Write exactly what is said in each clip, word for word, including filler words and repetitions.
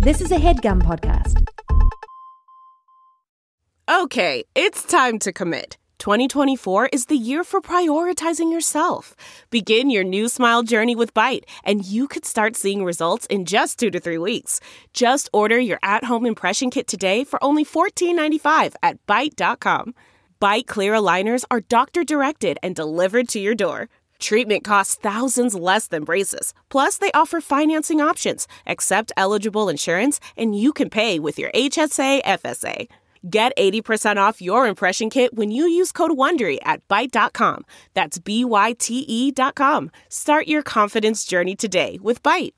This is a HeadGum podcast. Okay, it's time to commit. twenty twenty-four is the year for prioritizing yourself. Begin your new smile journey with Byte, and you could start seeing results in just two to three weeks. Just order your at-home impression kit today for only fourteen ninety-five at byte dot com. Byte clear aligners are doctor-directed and delivered to your door. Treatment costs thousands less than braces. Plus, they offer financing options, accept eligible insurance, and you can pay with your H S A F S A. Get eighty percent off your impression kit when you use code WONDERY at byte dot com. That's B Y T E dot com. Start your confidence journey today with Byte.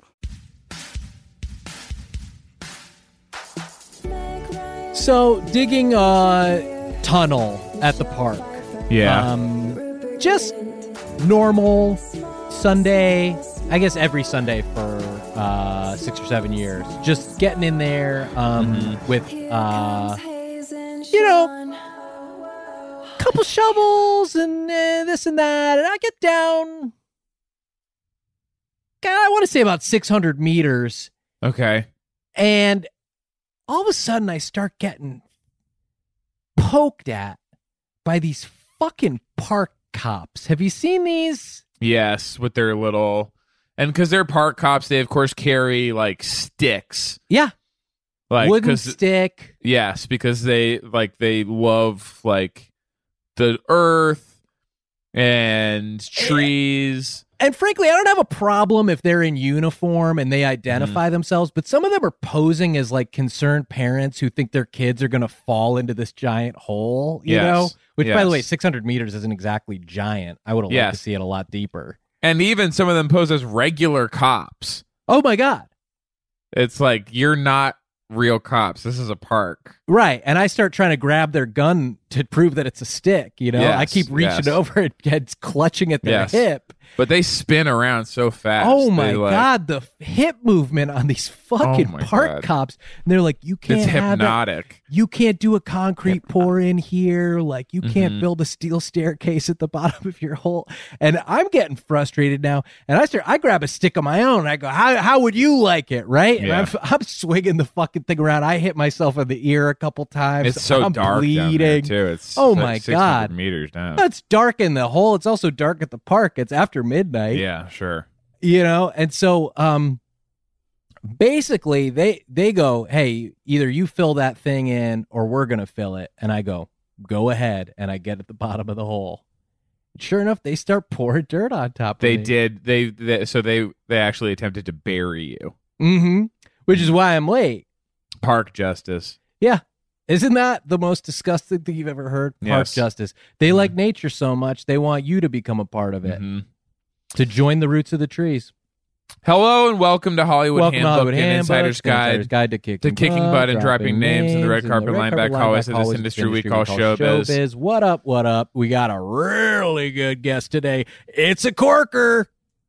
So, digging a tunnel at the park. Yeah. Um, just normal Sunday, I guess every Sunday for uh, six or seven years. Just getting in there um, mm-hmm. with, uh, you know, a couple shovels and uh, this and that. And I get down, God, I want to say about six hundred meters. Okay. And all of a sudden I start getting poked at by these fucking park cops. Have you seen these? Yes, with their little, and because they're park cops, they of course carry like sticks. Yeah, like wooden stick. Yes, because they like they love like the earth and trees. And frankly, I don't have a problem if they're in uniform and they identify mm. themselves, but some of them are posing as like concerned parents who think their kids are going to fall into this giant hole, you yes. know? Which, yes. by the way, six hundred meters isn't exactly giant. I would have yes. liked to see it a lot deeper. And even some of them pose as regular cops. Oh, my God. It's like, you're not real cops. This is a park. Right. And I start trying to grab their gun to prove that it's a stick, you know? Yes. I keep reaching yes. over and, and clutching at their yes. hip. But they spin around so fast. Oh, my they, like, God. The hip movement on these fucking oh park God. cops. And they're like, you can't it's have hypnotic. It. You can't do a concrete Hypnotic. pour in here. Like, you can't mm-hmm. build a steel staircase at the bottom of your hole. And I'm getting frustrated now. And I start, I grab a stick of my own. And I go, how how would you like it? Right? And yeah. I'm, I'm swinging the fucking thing around. I hit myself in the ear a couple times. It's so I'm dark bleeding. down there, too. It's oh, like my six hundred God. meters down. It's dark in the hole. It's also dark at the park. It's after midnight. Yeah, sure. You know, and so um, basically they they go, hey, either you fill that thing in or we're going to fill it. And I go, go ahead. And I get at the bottom of the hole. Sure enough, they start pouring dirt on top they of me. did. They, they So they, they actually attempted to bury you. Mm-hmm. Which is why I'm late. Park justice. Yeah. Isn't that the most disgusting thing you've ever heard? Park yes. justice. They mm-hmm. like nature so much, they want you to become a part of it. Mm-hmm. To join the roots of the trees. Hello and welcome to Hollywood welcome Handbook Hollywood and Handbook, Insider's Guide, Insider's Guide to Kicking, to kicking butt, butt and dropping names in the red carpet red lineback hallways of this industry we call showbiz. What up, what up? We got a really good guest today. It's a corker.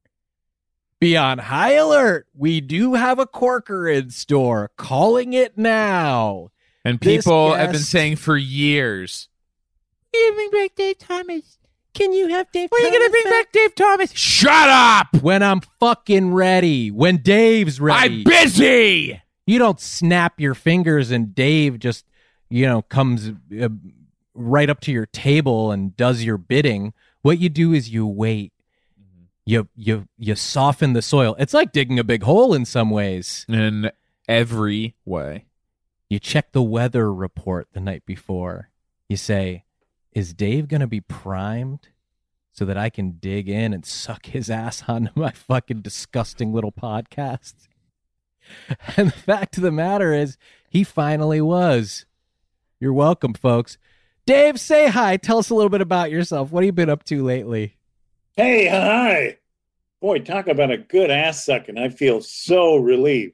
Be on high alert. We do have a corker in store. Calling it now. And people This have been guest- saying for years, "Can you bring back Dave Thomas? Can you have Dave when are you Thomas going to bring back? back Dave Thomas? Shut up! When I'm fucking ready. When Dave's ready. I'm busy! You don't snap your fingers and Dave just, you know, comes uh, right up to your table and does your bidding. What you do is you wait. Mm-hmm. You you you soften the soil. It's like digging a big hole in some ways. In every way. You check the weather report the night before. You say, is Dave going to be primed so that I can dig in and suck his ass onto my fucking disgusting little podcast? And the fact of the matter is, he finally was. You're welcome, folks. Dave, say hi. Tell us a little bit about yourself. What have you been up to lately? Hey, hi. Boy, talk about a good ass sucking. I feel so relieved.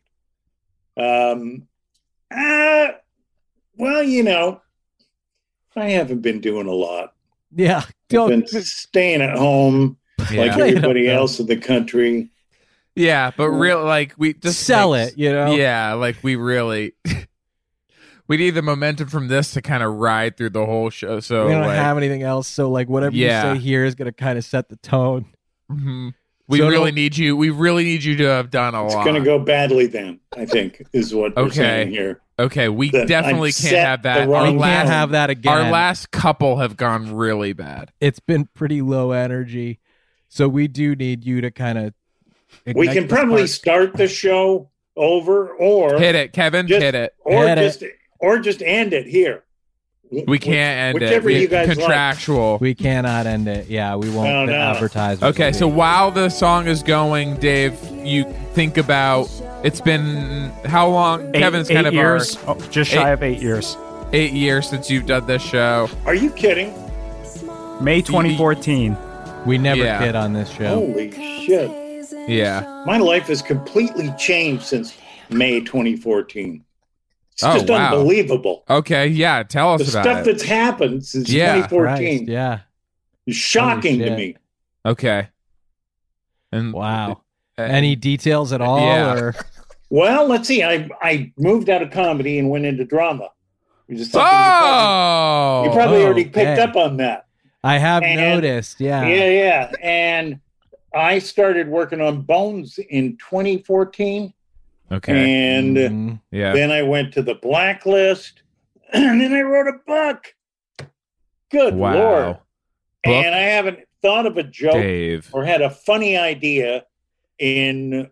Um, uh, well, you know, I haven't been doing a lot. Yeah. I've Don't, been staying at home Yeah. like everybody else in the country. Yeah, but real like we just sell makes- it, you know? Yeah, like we really we need the momentum from this to kind of ride through the whole show. So we don't like, have anything else. So, like, whatever Yeah. you say here is going to kind of set the tone. mhm. We So really no- need you. We really need you to have done a It's lot. going to go badly then, I think, is what we're Okay. saying here. Okay, we That definitely I've can't set have the that. wrong Our We tone. can't last, have that again. our last couple have gone really bad. It's been pretty low energy, so we do need you to kind of. We can probably start the show over or Hit it, Kevin. Just- hit it. or Hit it. just or just end it here. We can't end it. Whichever We- you guys like. contractual. We cannot end it. Yeah, we won't No, no. advertise. Okay, so while the song is going, Dave, you think about it's been how long? Eight, Kevin's eight kind of our years, oh, just shy eight- of eight years. eight years since you've done this show. Are you kidding? May twenty fourteen. we never Yeah. kid on this show. Holy shit. Yeah. My life has completely changed since May twenty fourteen. It's Oh, just wow. unbelievable. Okay. Yeah. Tell us The about stuff it. that's happened since Yeah, twenty fourteen Christ, yeah. is shocking Holy to shit. me. Okay. And Wow. uh, Any details at all? Yeah. Or Well, let's see. I I moved out of comedy and went into drama. Which is something you probably, Oh. you probably already okay. picked up on that. I have And- noticed. Yeah. Yeah, yeah. And I started working on Bones in twenty fourteen. Okay. And Mm, Yeah. then I went to the Blacklist. And then I wrote a book. Good Wow. Lord. Book? And I haven't thought of a joke Dave. or had a funny idea in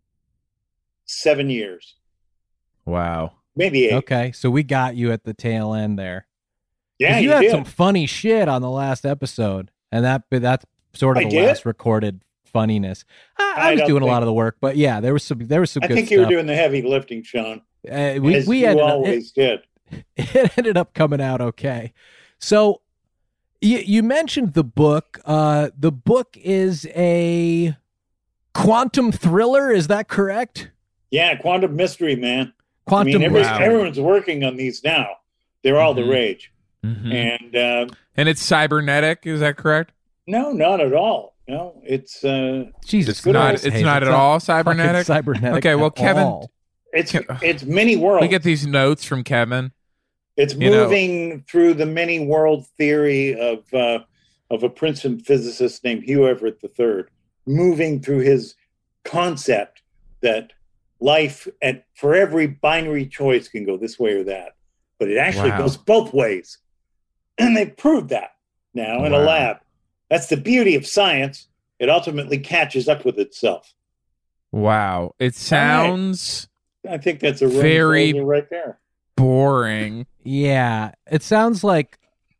seven years. Wow. Maybe eight. okay, so we got you at the tail end there. 'Cause Yeah, you, you, had did. some funny shit on the last episode, and that that's sort of I the did? last recorded funniness. I, I I was don't doing a lot think- of the work, but yeah, there was some there was some I good think you were stuff. doing the heavy lifting, Sean. uh, we as we you ended up, it, always did. it ended up coming out okay. So you, you mentioned the book. Uh, the book is a quantum thriller. Is that correct? Yeah, quantum mystery, man. I Quantum mean, every, mystery. everyone's working on these now. They're all Mhm. the rage. Mhm. And uh, And it's cybernetic. Is that correct? no, not at all. No, it's uh, Jesus It's not. Christ, It's Hayes, not at not all fucking cybernetic. cybernetic. Okay, well, at Kevin- all. it's Can- it's many worlds. We get these notes from Kevin. It's you know- moving through the many world theory of uh, of a Princeton physicist named Hugh Everett the third, moving through his concept that life at for every binary choice can go this way or that, but it actually Wow. goes both ways, and they've proved that now in a Wow. lab. That's the beauty of science. It ultimately catches up with itself. Wow. It sounds I think that's a room Very- closer right there. boring. Yeah, it sounds like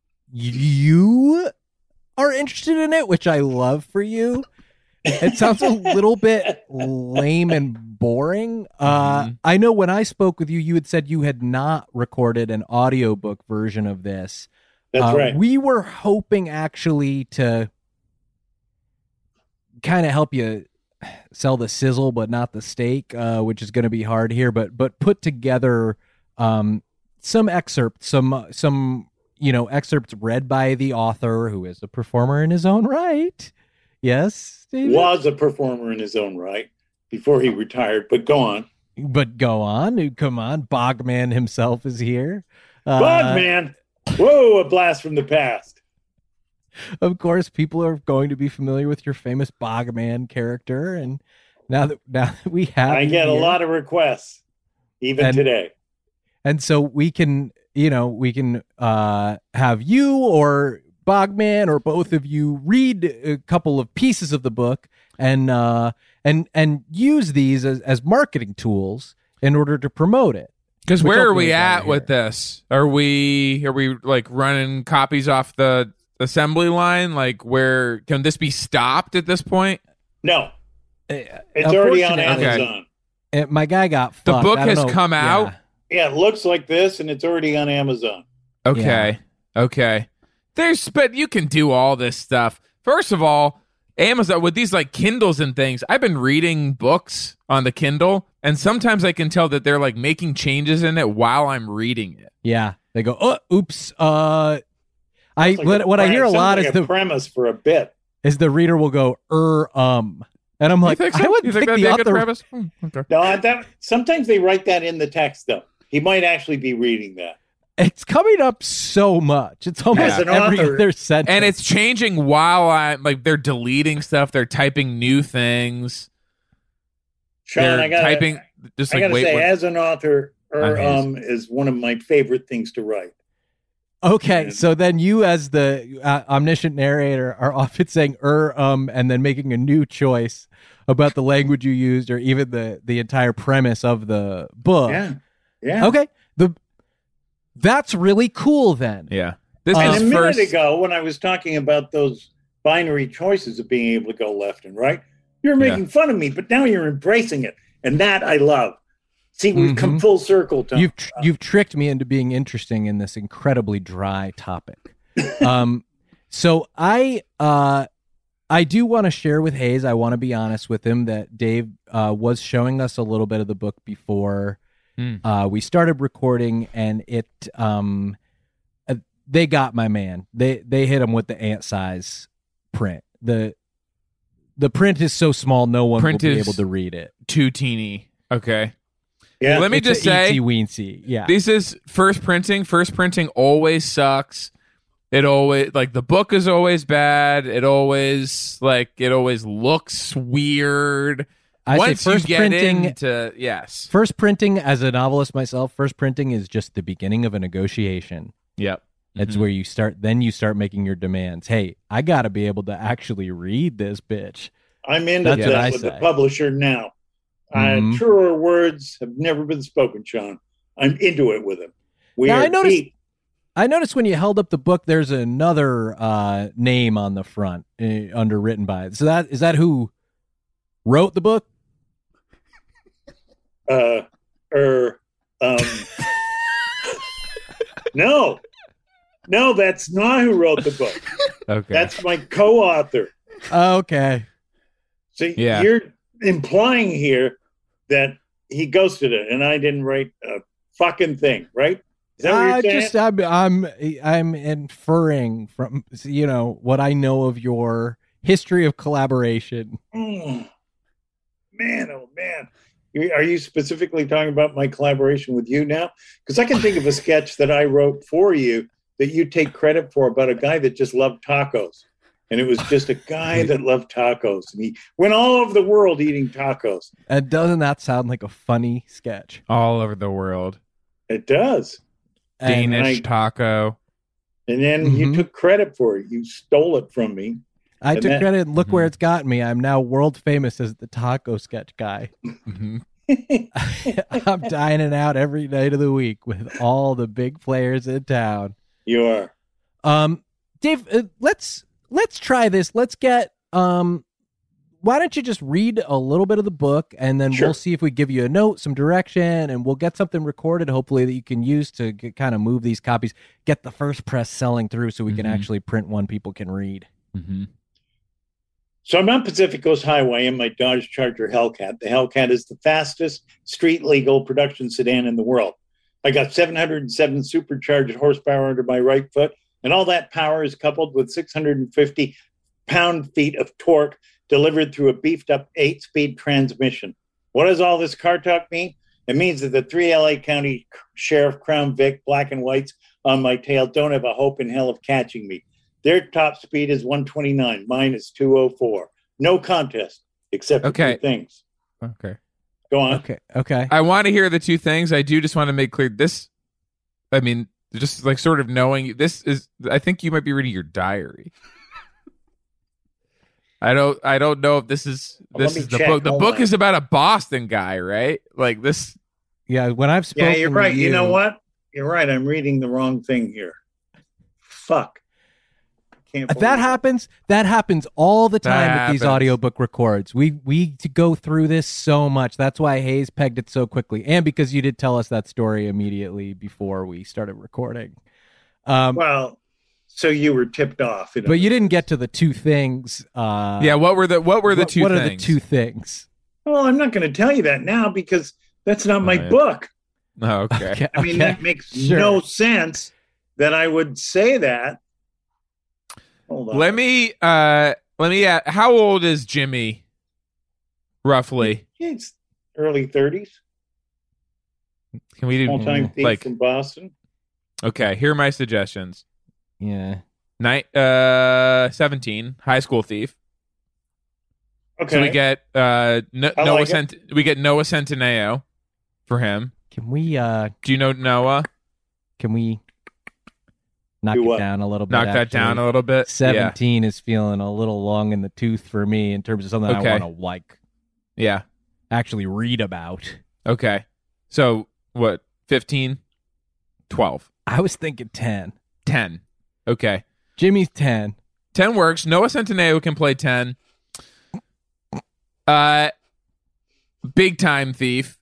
you are interested in it, which I love for you. It sounds a little bit lame and boring. Uh, Mhm. I know when I spoke with you, you had said you had not recorded an audiobook version of this. That's Uh, right. We were hoping actually to kind of help you sell the sizzle, but not the steak, uh, which is going to be hard here. But but put together um, some excerpts, some some you know excerpts read by the author, who is a performer in his own right. Yes, David? Was a performer in his own right before he retired, but go on. But go on, come on, Bogman himself is here. Uh, Bogman. Whoa, a blast from the past. Of course, people are going to be familiar with your famous Bogman character, and now that now that we have, I you get a here- lot of requests, even And- today. and so we can, you know, we can uh, have you or Bogman or both of you read a couple of pieces of the book and uh, and and use these as, as marketing tools in order to promote it. Because Which where are ultimately we is why at we're with here. this? Are we are we like running copies off the assembly line? Like, where can this be stopped at this point? No, Uh, it's already on unfortunately, Amazon. uh, My guy got The fucked. book I don't has know- come out? yeah. Yeah, it looks like this, and it's already on Amazon. Okay, okay. There's, but you can do all this stuff. First of all, Amazon with these like Kindles and things. I've been reading books on the Kindle, and sometimes I can tell that they're like making changes in it while I'm reading it. Yeah, they go, oh, oops. Uh, I It's like what, a what I pre- hear a sounds lot like is a the premise for a bit. is the reader will go, er, um, and I'm like, you think so? I would you think, think that'd the be a good author. premise? Hmm, okay. No, that sometimes they write that in the text, though. He might actually be reading that. It's coming up so much. It's almost As an every author- other sentence. And it's changing while I'm like they're deleting stuff, they're typing new things. Sean, they're I got typing just I like gotta wait say, what, as an author, I'm er, his. um, is one of my favorite things to write. Okay, so then you, as the uh, omniscient narrator, are often saying "er," um, and then making a new choice about the language you used, or even the the entire premise of the book. Yeah, yeah. Okay, the that's really cool. Then, yeah. This Uh, And is a minute first ago, when I was talking about those binary choices of being able to go left and right, you're making fun of me, but now you're embracing it, and that I love. See, we've come Mhm. full circle, Tom. you've tr- you've tricked me into being interesting in this incredibly dry topic. um, so I uh, I do want to share with Hayes. I want to be honest with him that Dave uh, was showing us a little bit of the book before Hmm. uh, we started recording, and it um, uh, they got my man. They they hit him with the ant size print. the The print is so small, no one Print will be is- able to read it. too teeny. Okay. yeah. Let me It's just a say eensy weensy. Yeah. this is first printing. First printing always sucks. It always like the book is always bad. It always like it always looks weird. I say Once first you get printing- into yes. First printing, as a novelist myself, first printing is just the beginning of a negotiation. Yep. It's Mhm. where you start, then you start making your demands. Hey, I got to be able to actually read this bitch. I'm into That's what that I with say. the publisher now. Mhm. Uh, truer words have never been spoken, Sean. I'm into it with him. We Now, are I noticed- deep. I noticed when you held up the book, there's another uh, name on the front uh, underwritten by it. So that is that who wrote the book? Uh, er, um, no, no, that's not who wrote the book. Okay. That's my co-author. Okay. See, Yeah. you're implying here that he ghosted it, and I didn't write a fucking thing, right? Is that what you're I saying? just I'm I'm I'm inferring from you know what I know of your history of collaboration. Mm. Man, oh man. You- Are you specifically talking about my collaboration with you now? Because I can think of a sketch that I wrote for you that you take credit for about a guy that just loved tacos. And it was just a guy that loved tacos. And he went all over the world eating tacos. And doesn't that sound like a funny sketch? all over the world. It does. And Danish I- taco. And then you Mhm. took credit for it. You stole it from me. I And took that- credit and look where Mhm. it's gotten me. I'm now world famous as the taco sketch guy. Mhm. I'm dining out every night of the week with all the big players in town. You are. Um, Dave, uh, let's let's try this. Let's get um. Why don't you just read a little bit of the book, and then Sure. we'll see if we give you a note, some direction, and we'll get something recorded, hopefully that you can use to get, kind of move these copies, get the first press selling through, so we can Mhm. actually print one people can read. Mhm. So I'm on Pacific Coast Highway in my Dodge Charger Hellcat. The Hellcat is the fastest street legal production sedan in the world. I got seven hundred seven supercharged horsepower under my right foot, and all that power is coupled with six hundred fifty pound-feet of torque delivered through a beefed-up eight-speed transmission. What does all this car talk mean? It means that the three L A County Sheriff, Crown Vic, black and whites on my tail don't have a hope in hell of catching me. Their top speed is one twenty-nine. Mine is two oh four. No contest, except for Okay. two things. Okay. Go on. Okay, okay. I want to hear the two things. I do just want to make clear this. I mean, just like sort of knowing this is. I think you might be reading your diary. I don't. I don't know if this is. Well, This let me is the check. book. The Hold book on. is about a Boston guy, right? Like this. Yeah, when I've spoken Yeah, you're to right. You, know what? You're right. I'm reading the wrong thing here. Fuck. Can't That believe it. happens. That happens all the time That with these happens. audiobook records. We we to go through this so much. That's why Hayes pegged it so quickly, and because you did tell us that story immediately before we started recording. Um, Well, so you were tipped off. in but you other didn't words. get to the two things. Uh, Yeah. What were the What were the what, two? What things? are the two things? Well, I'm not going to tell you that now because that's not my Oh, yeah. book. Oh, okay. Okay, I mean, okay. that makes Sure. no sense that I would say that. Hold on. Let me. Uh. Let me. Uh, how old is Jimmy? Roughly. It's early thirties. Can we do All time thief like? from Boston. Okay, here are my suggestions. Yeah. Night uh seventeen, High School Thief. Okay. So we get uh no, I Noah like it. Cent- we get Noah Centineo for him. Can we uh Do you know Noah? can we knock Do it what? down a little bit? Knock that actually? down a little bit. seventeen is feeling a little long in the tooth for me in terms of something Okay. I want to like Yeah. actually read about. Yeah. Okay. So what? fifteen, twelve, I was thinking ten. ten. Okay. Jimmy's ten. ten works. Noah Centineo can play ten. Uh, Big Time Thief.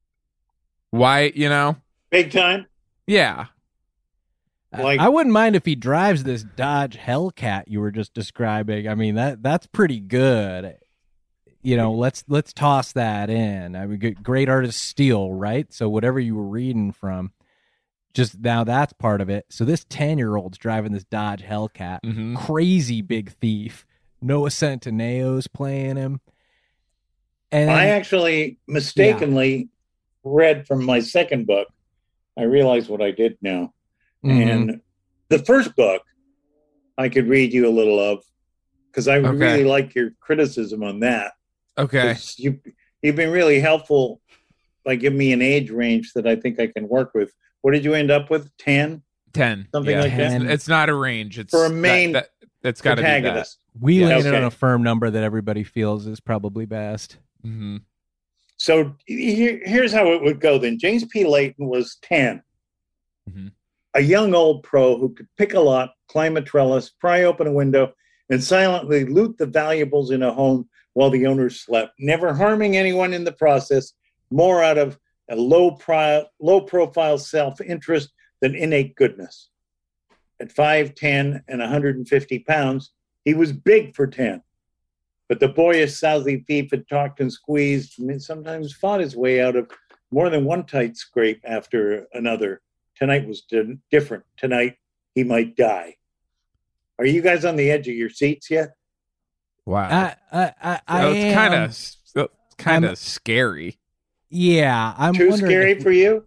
Why, you know? Big time. Yeah. Like- I wouldn't mind if he drives this Dodge Hellcat you were just describing. I mean that that's pretty good. You know, let's let's toss that in. I mean, good- great artist steal, right? So whatever you were reading from, just now that's part of it. So this ten-year-old's driving this Dodge Hellcat, Mhm. crazy big thief. Noah Centineo's playing him, and I actually mistakenly read from my second book. I realize what I did now. Mhm. And the first book, I could read you a little of because I Okay. really like your criticism on that. Okay. 'Cause You, you've been really helpful by giving me an age range that I think I can work with. What did you end up with? ten? ten. Something yeah. like that? It's, it's not a range. It's For a main that, that, it's got to be that. Protagonist. we Yeah. landed on Okay. a firm number that everybody feels is probably best. Mm-hmm. So here, here's how it would go then. James P. Layton was ten. Mhm. A young old pro who could pick a lock, climb a trellis, pry open a window, and silently loot the valuables in a home while the owners slept, never harming anyone in the process, more out of a low, pri- low profile self-interest than innate goodness. At five ten and one hundred fifty pounds, he was big for ten. But the boyish Southie thief had talked and squeezed, and sometimes fought his way out of more than one tight scrape after another. Tonight was di- different. Tonight, he might die. Are you guys on the edge of your seats yet? Wow. I, I, I, I So it's kind am- of kind I'm- of scary. yeah. I'm Too wondering scary if- for you?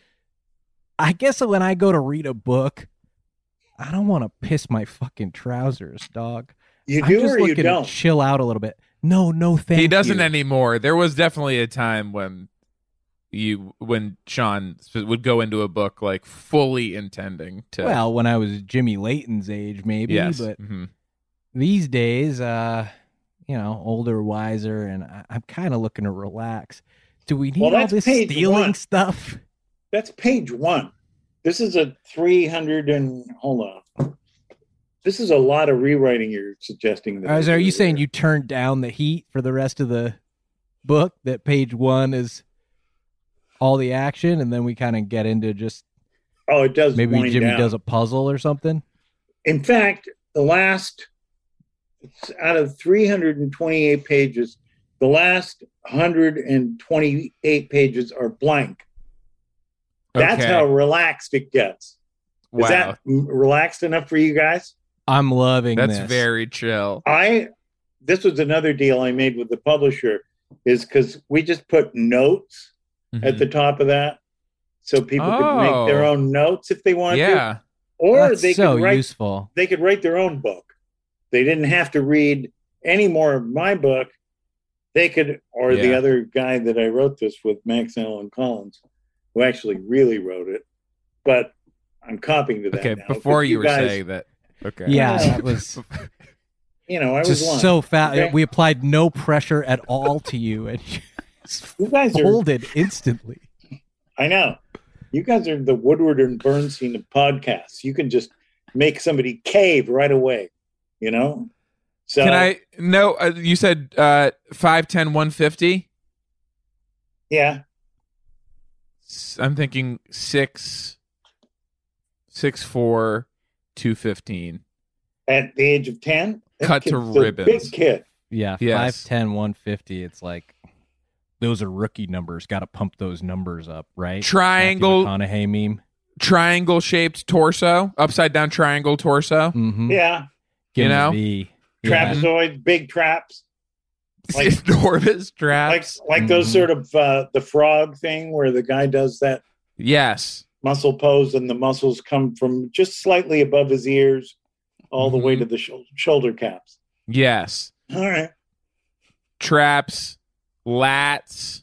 I guess when I go to read a book, I don't want to piss my fucking trousers, dog. You I'm do just or you looking don't? to chill out a little bit. No, no, thank He doesn't you. anymore. There was definitely a time when you when Sean would go into a book like fully intending to. Well, when I was Jimmy Layton's age, maybe, yes. but Mhm. these days, uh, you know, older, wiser, and I, I'm kind of looking to relax. Do we need Well, all that's this page stealing one. stuff? That's page one. This is a three hundred and hold on. This is a lot of rewriting you're suggesting. That Or is- I are do you saying here. you turned down the heat for the rest of the book? That page one is all the action, and then we kind of get into just Oh, it does. maybe wind Jimmy down. does a puzzle or something. In fact, the last it's out of three hundred twenty-eight pages, the last one hundred twenty-eight pages are blank. That's Okay. how relaxed it gets. Is Wow. that m- relaxed enough for you guys? I'm loving That's this. very chill. I this was another deal I made with the publisher is because we just put notes at Mhm. the top of that, so people could make their Oh. own notes if they wanted to, Yeah. or That's they so could write useful. they could write their own book. They didn't have to read any more of my book. They could, or the Yeah. other guy that I wrote this with, Max Allen Collins, who actually really wrote it. But I'm copying to that. Okay. now, Before 'cause you were guys, saying that. Okay. Yeah, Yeah. that was you know, I was just lying. so fast. Okay? We applied no pressure at all to you, and you just You guys are. folded instantly. I know. You guys are the Woodward and Bernstein of podcasts. You can just make somebody cave right away. You know. So Can I? No. Uh, you said uh, five, ten, one fifty. Yeah. S- I'm thinking six, six, four, two fifteen. At the age of ten, that Cut to kid's a ribbons. Big kid. Yeah, Yes. five, ten, one fifty. It's like those are rookie numbers. Got to pump those numbers up, right? Triangle- Matthew McConaughey meme. Triangle shaped torso, upside down triangle torso. Mm-hmm. Yeah. Give You him a know? V. Yeah. Trapezoid, big traps. Like- Enormous Like traps. like those Mhm. sort of uh, the frog thing where the guy does that. Yes. muscle pose, and the muscles come from just slightly above his ears all the way to the sh- shoulder caps. Yes. All right. Traps, lats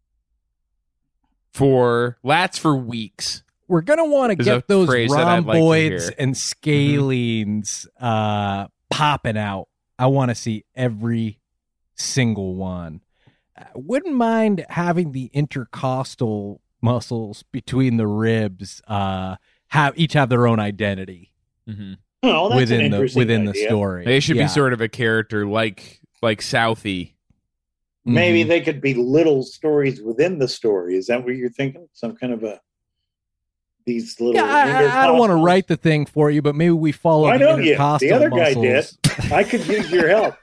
for lats for weeks. We're gonna want to There's a get those phrase that I'd like to rhomboids hear. and scalenes uh, popping out. I want to see every single one. I wouldn't mind having the intercostal muscles between the ribs uh, have each have their own identity Mm-hmm. Oh, that's within an the interesting within the idea. story. They should Yeah. be sort of a character like like Southie. Maybe Mhm. they could be little stories within the story. Is that what you're thinking? Some kind of a these little. Yeah, I, I don't want to intercostals? write the thing for you, but maybe we follow Why the don't you? intercostal The other guy did. muscles. I could use your help.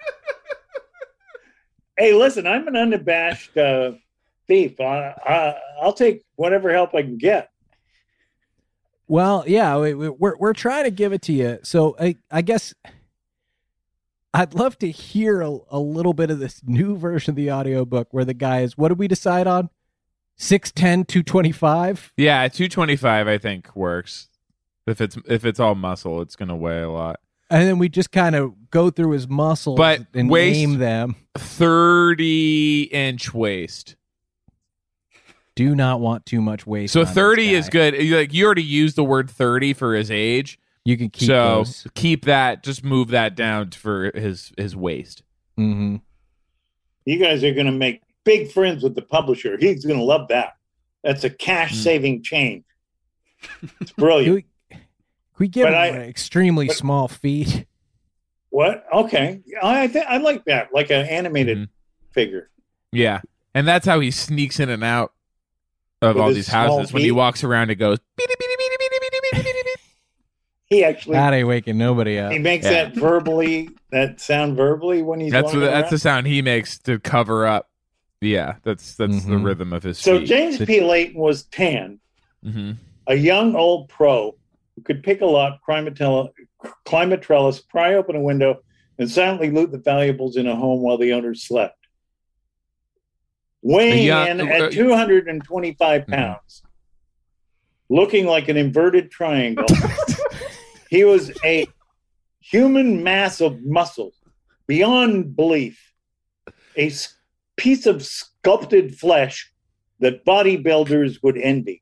Hey, listen, I'm an unabashed uh, thief. I, I, I'll take whatever help I can get. Well, yeah, we, we- we're we're trying to give it to you. So I I guess I'd love to hear a, a little bit of this new version of the audiobook where the guy is, what did we decide on? six ten, two twenty-five Yeah, two twenty-five I think works. If it's if it's all muscle, it's gonna weigh a lot. And then we just kind of go through his muscles But and waist- name them. thirty inch waist. Do not want too much waste. So on this thirty guy. is good. You- Like you already used the word thirty for his age. You can keep so those. keep that. Just move that down for his his waist. Mm-hmm. You guys are going to make big friends with the publisher. He's going to love that. That's a cash saving change. It's Can brilliant. we, can we give But him I- an extremely but- small feet? What? Okay. I think I like that, like an animated Mhm. figure. Yeah, and that's how he sneaks in and out of With all his these small houses. When he feet? walks around, it goes. "Beep, beep, beep, beep, beep, beep, beep, beep, beep, beep." He actually That ain't waking nobody up. he makes Yeah. that verbally, that sound verbally when he's That's walking what, that's around. the sound he makes to cover up. Yeah, that's that's the Mhm. rhythm of his So feet. James P. Layton was tan, hmm a young old pro who could pick a lock, climb a, tele, climb a trellis, pry open a window, and silently loot the valuables in a home while the owner slept. Weighing A young- in uh, at two hundred twenty-five Mhm. pounds, looking like an inverted triangle, he was a human mass of muscle beyond belief, a s- piece of sculpted flesh that bodybuilders would envy.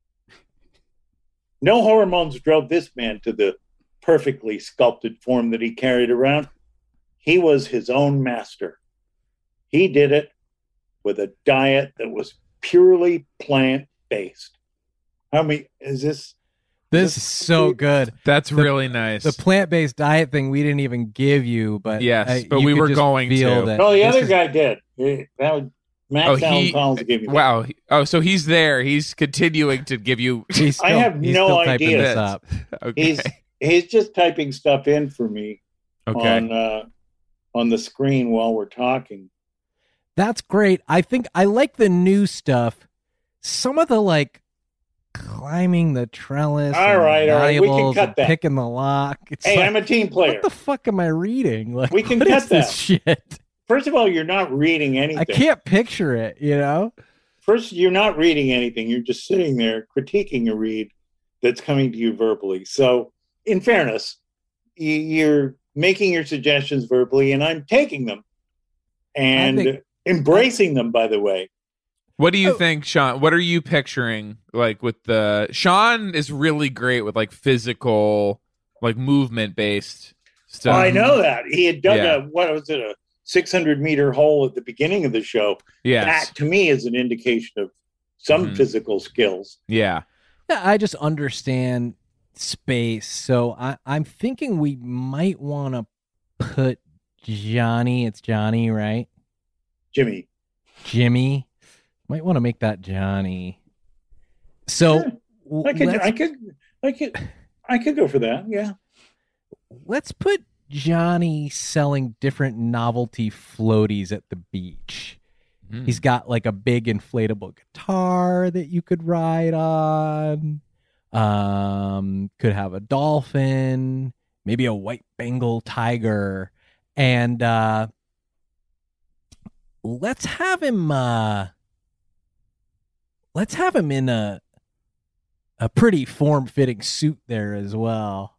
No hormones drove this man to the perfectly sculpted form that he carried around. He was his own master. He did it with a diet that was purely plant-based. How many is this? This is so good. That's The- really nice. The plant-based diet thing we didn't even give you, but Yes, uh, but you we could were just going feel to. that No, the this other is- guy did. He- That was Max Oh, Allen he- Collins gave me that. wow. Oh, so he's there. He's continuing to give you. He's I still, have he's no still typing idea. this up. Okay. He's he's just typing stuff in for me okay. on uh, on the screen while we're talking. That's great. I think I like the new stuff. Some of the like climbing the trellis, All and right, all right, we can valuables cut and that. picking the lock. It's Hey, like, I'm a team player. what the fuck am I reading? Like, We can what cut is this shit? First of all, you're not reading anything. I can't picture it. You know. First, you're not reading anything. You're just sitting there critiquing a read that's coming to you verbally. So, in fairness, y- you're making your suggestions verbally, and I'm taking them and think- embracing them. By the way, What do you Oh. think, Sean? What are you picturing? Like with the Sean is really great with like physical, like movement based stuff. I know that he had dug Yeah. a what was it a six hundred meter hole at the beginning of the show. Yes. That to me is an indication of some Mhm. physical skills. Yeah. Yeah, I just understand space. So I, I'm thinking we might want to put Johnny. It's Johnny, right? Jimmy, Jimmy. Might want to make that Johnny. So Yeah, w- I could, let's, I could, I could, I could go for that. Yeah. let's put Johnny selling different novelty floaties at the beach. Mhm. He's got like a big inflatable guitar that you could ride on. Um, could have a dolphin, maybe a white Bengal tiger, and uh, let's have him. Uh, let's have him in a a pretty form-fitting suit there as well.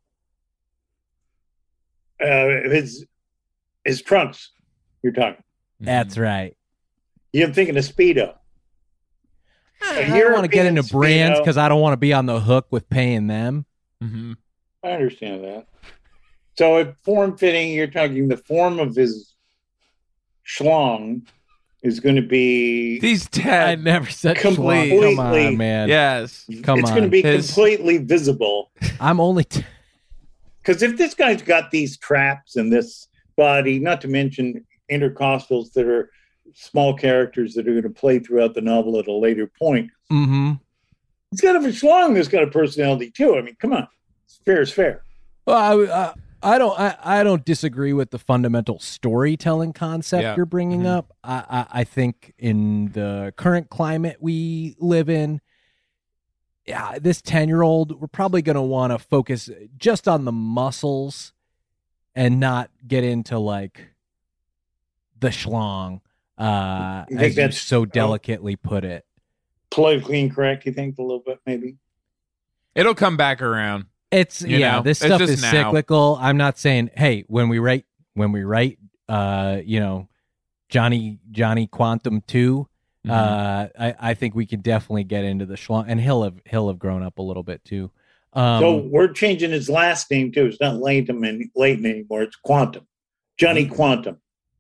Uh, his his trunks. You're talking. That's right. You're thinking of Speedo. I don't want to get into Speedo. brands because I don't want to be on the hook with paying them. Mm-hmm. I understand that. So, if form fitting, you're talking the form of his schlong is going to be. These I Ted. never said Completely- schlong. Come on, man. Yes. Come it's on. going to be His- completely visible. I'm only. T- Because if this guy's got these traps in this body, not to mention intercostals that are small characters that are going to play throughout the novel at a later point, mm-hmm. he's got a schlong that's got a personality too. I mean, come on, fair is fair. Well, I, I, I don't. I, I don't disagree with the fundamental storytelling concept Yeah. you're bringing Mhm. up. I, I, I think in the current climate we live in, yeah, this ten-year-old, we're probably going to want to focus just on the muscles and not get into like the schlong, uh, You think as you that's- so delicately put it. Politically incorrect, you think, a little bit, maybe? It'll come back around. It's You yeah, know, this it's stuff just is now. cyclical. I'm not saying, hey, when we write when we write uh, you know, Johnny Johnny Quantum two, Mhm. uh I, I think we could definitely get into the schlong, and he'll have he'll have grown up a little bit too. Um so we're changing his last name too. It's not Leighton, and Leighton anymore. It's Quantum. Johnny Mm-hmm. Quantum.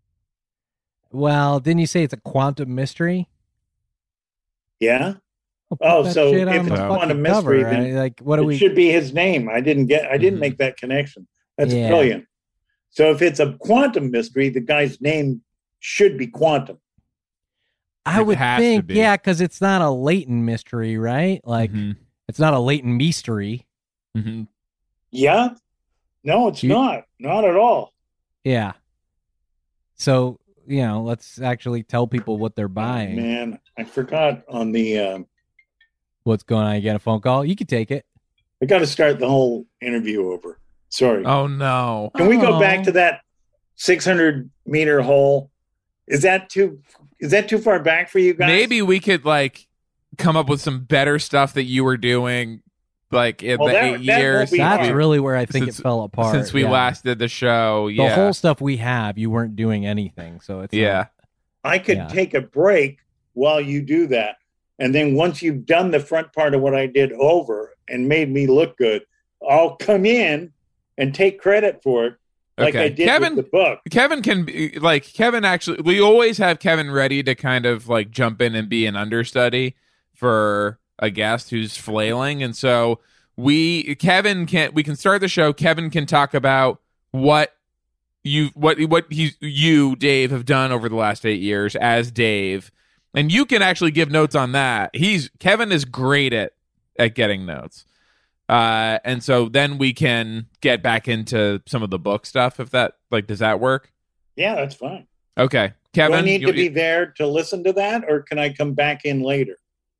well, didn't you say it's a quantum mystery? Yeah? Well, put Oh, that so shit if on the it's fucking quantum mystery, cover. then I- like what do it we should be his name. I didn't get I didn't Mhm. make that connection. That's Yeah. brilliant. So if it's a quantum mystery, the guy's name should be Quantum. I It would has to think, be. yeah, because it's not a latent mystery, right? Like Mhm. it's not a latent mystery. Mhm. Yeah? No, it's You- not. Not at all. Yeah. So, you know, let's actually tell people what they're buying. Man, I forgot on the um What's going on? You get a phone call? You can take it. I got to start the whole interview over. Sorry. Oh no. Can we go Oh. back to that six hundred meter hole? Is that too is that too far back for you guys? Maybe we could like come up with some better stuff that you were doing like in Well, the that- eight that won't years be That's hard. really where I think Since- it fell apart. since we yeah. last did the show. The Yeah. whole stuff we have, you weren't doing anything. So it's yeah. not- I could Yeah. take a break while you do that. And then once you've done the front part of what I did over and made me look good, I'll come in and take credit for it like Okay. I did Kevin- with the book. Kevin can be like Kevin actually we always have Kevin ready to kind of like jump in and be an understudy for a guest who's flailing, and so we Kevin can we can start the show. Kevin can talk about what you what what he you Dave have done over the last eight years as Dave, and you can actually give notes on that. He's Kevin is great at at getting notes. Uh, and so then we can get back into some of the book stuff. If that like, does that work? Yeah, that's fine. Okay, Do I Kevin. need you- to be there to listen to that, or can I come back in later?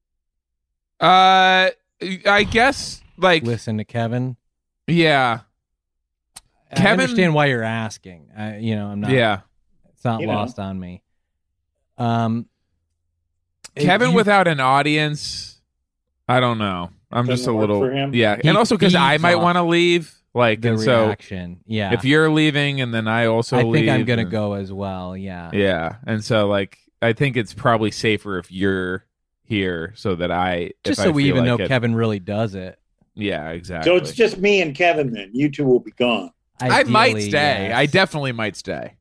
Uh, I guess like listen to Kevin. yeah, I Kevin- understand why you're asking. I, you know, I'm not. yeah. It's not You know. lost on me. Um, Kevin you- without an audience, I don't know. I'm Doesn't just a work little for him? yeah, He and also because I feeds might off want to leave. Like, the and so reaction. Yeah, if you're leaving, and then I also I think leave, I'm gonna and- go as well. Yeah. Yeah, and so like I think it's probably safer if you're here, so that I Just if so I we feel even like know it- Kevin really does it. Yeah, exactly. So it's just me and Kevin then. You two will be gone. I might Ideally, stay. yes. I definitely might stay.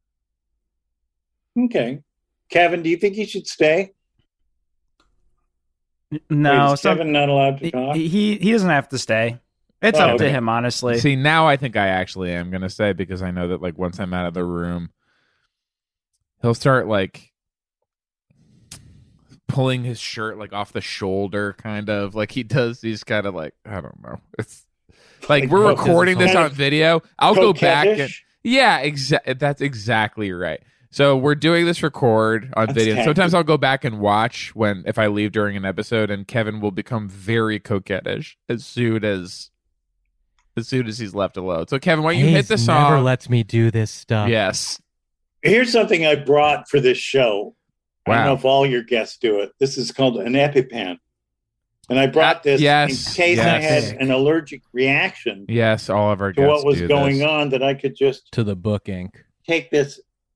Okay. Kevin, do you think he should stay? No, Wait, is some, Kevin not allowed to he, talk? he he doesn't have to stay. It's Oh, up okay. to him, honestly. See, now I think I actually am gonna stay because I know that like once I'm out of the room, he'll start like pulling his shirt like off the shoulder, kind of like he does. He's kind of like I don't know. It's like, Like, we're oh, recording this kind on of video. I'll go back and Coquettish? yeah, exa- that's exactly right. So we're doing this record on That's video. tacky. Sometimes I'll go back and watch when if I leave during an episode, and Kevin will become very coquettish as soon as as soon as he's left alone. So Kevin, why don't you hit Hayes the never song? lets me do this stuff. Yes. Here's something I brought for this show. I don't Wow. know if all your guests do it. This is called an EpiPen. And I brought Uh, this yes, in case I yes. had an allergic reaction Yes, all of our to guests what was do going this. on, that I could just To the book ink. take this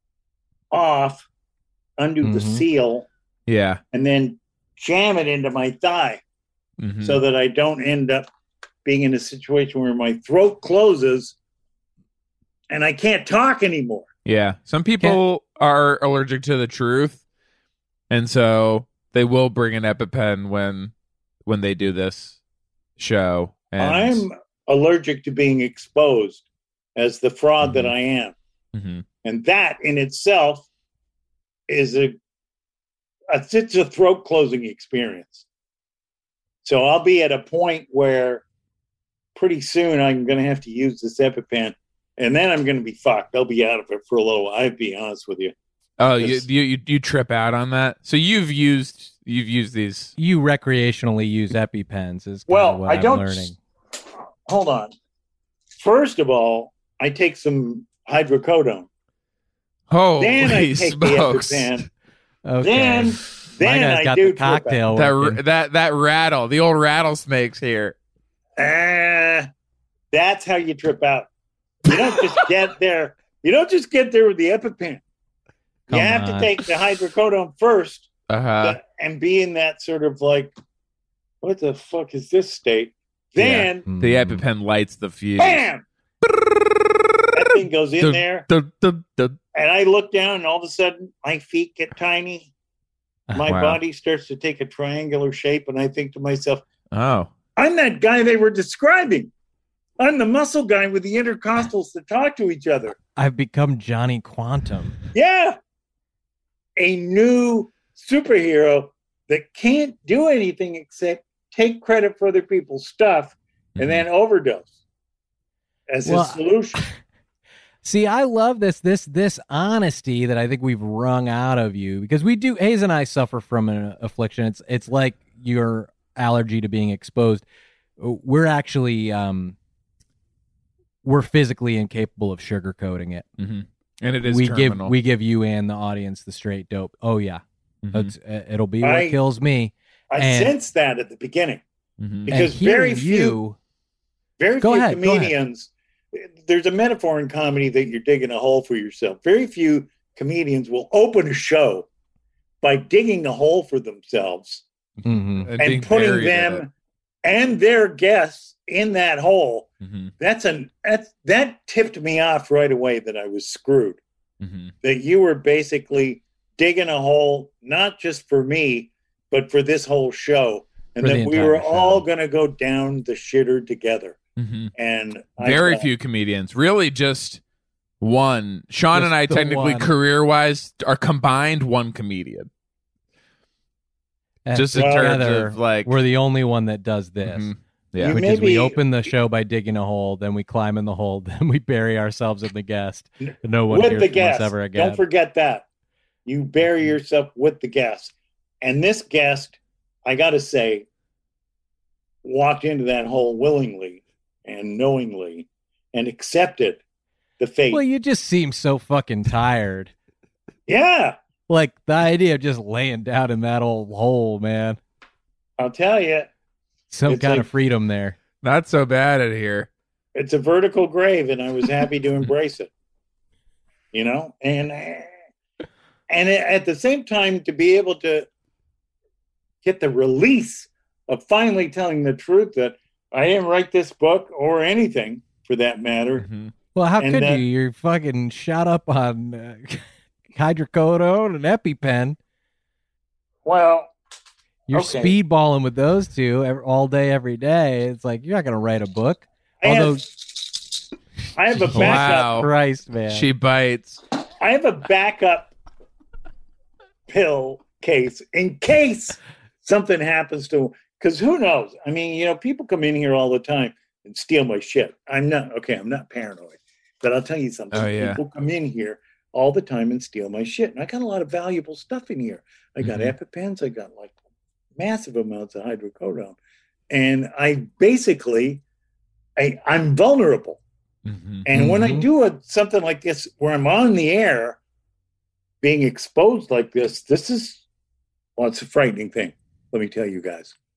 off, undo the Mhm. seal, Yeah. and then jam it into my thigh Mhm. so that I don't end up being in a situation where my throat closes and I can't talk anymore. Yeah. Some people are allergic to the truth, and so they will bring an EpiPen when when they do this show. And I'm allergic to being exposed as the fraud that Mhm. I am. Mhm. And that in itself is a, a it's a throat closing experience. So I'll be at a point where pretty soon I'm going to have to use this EpiPen, and then I'm going to be fucked. I'll be out of it for a little while. I'll be honest with you. Oh, you, Yes. you you you trip out on that. So you've used you've used these. You recreationally use EpiPens is kind Well, of what I I'm don't. learning. Hold on. First of all, I take some hydrocodone. Holy Then I take smokes! the EpiPen. Okay. Then, My then guy's I got do the cocktail That working. r- that that rattle, the old rattlesnakes here. Ah, that's how you trip out. You don't just get there. You don't just get there with the EpiPen. Come you have on. to take the hydrocodone first Uh huh. th- and be in that sort of like, what the fuck is this state? Then, The Mm. EpiPen lights the fuse. bam! That thing goes in Dun, there, dun, dun, dun. and I look down, and all of a sudden, my feet get tiny. My Wow. body starts to take a triangular shape, and I think to myself, Oh, I'm that guy they were describing. I'm the muscle guy with the intercostals that talk to each other. I've become Johnny Quantum. Yeah. A new superhero that can't do anything except take credit for other people's stuff and then overdose as Well, his solution. See, I love this this this honesty that I think we've wrung out of you, because we do. Hayes and I suffer from an affliction. It's it's like your allergy to being exposed. We're actually um, we're physically incapable of sugarcoating it. hmm and it is we terminal. give we give you and the audience the straight dope. Oh yeah, Mhm. it's, it'll be what I- kills me. I and- sensed that at the beginning. Mhm. Because and hearing very few- you, Very Go few ahead, go ahead. comedians. There's a metaphor in comedy that you're digging a hole for yourself. Very few comedians will open a show by digging a hole for themselves Mhm. And, being and putting buried in them and their guests in that hole. it. Mhm. That's an that's, that tipped me off right away that I was screwed. Mhm. That you were basically digging a hole not just for me, but for this whole show, and For the that we were entire show. all going to go down the shitter together. Mhm. And I Very thought, few comedians, really, just one. Sean Just and I, the technically, one. career-wise, are combined one comedian. And Just in together, terms of like, we're the only one that does this. Mhm. yeah, You Which may is we be- open the show by digging a hole, then we climb in the hole, then we bury ourselves in the guest. And no one with hears the from guest. us ever again. Don't forget that. You bury yourself with the guest. And this guest, I got to say, walked into that hole willingly and knowingly and accepted the fate. Well, you just seem so fucking tired. yeah, Like the idea of just laying down in that old hole, man. I'll tell you, Some It's kind like- of freedom there. not so bad in here. it's a vertical grave, and I was happy to embrace it. You know, and and at the same time, to be able to get the release of finally telling the truth that I didn't write this book or anything for that matter. Mhm. Well, how And could that- you? You're fucking shot up on uh, hydrocodone and EpiPen. Well, You're Okay. speedballing with those two ev- all day, every day. It's like you're not going to write a book. I Although, have, I have a Jesus backup. Wow. Christ, man. She bites. I have a backup pill case in case something happens to. Because who knows? I mean, you know, people come in here all the time and steal my shit. I'm not okay. I'm not paranoid, but I'll tell you something. Oh, yeah. People come in here all the time and steal my shit, and I got a lot of valuable stuff in here. I got Mhm. EpiPens. I got like massive amounts of hydrocodone, and I basically, I I'm vulnerable. Mhm. And when I Mhm. do a, something like this, where I'm on the air, being exposed like this, this is, well, it's a frightening thing. Let me tell you guys.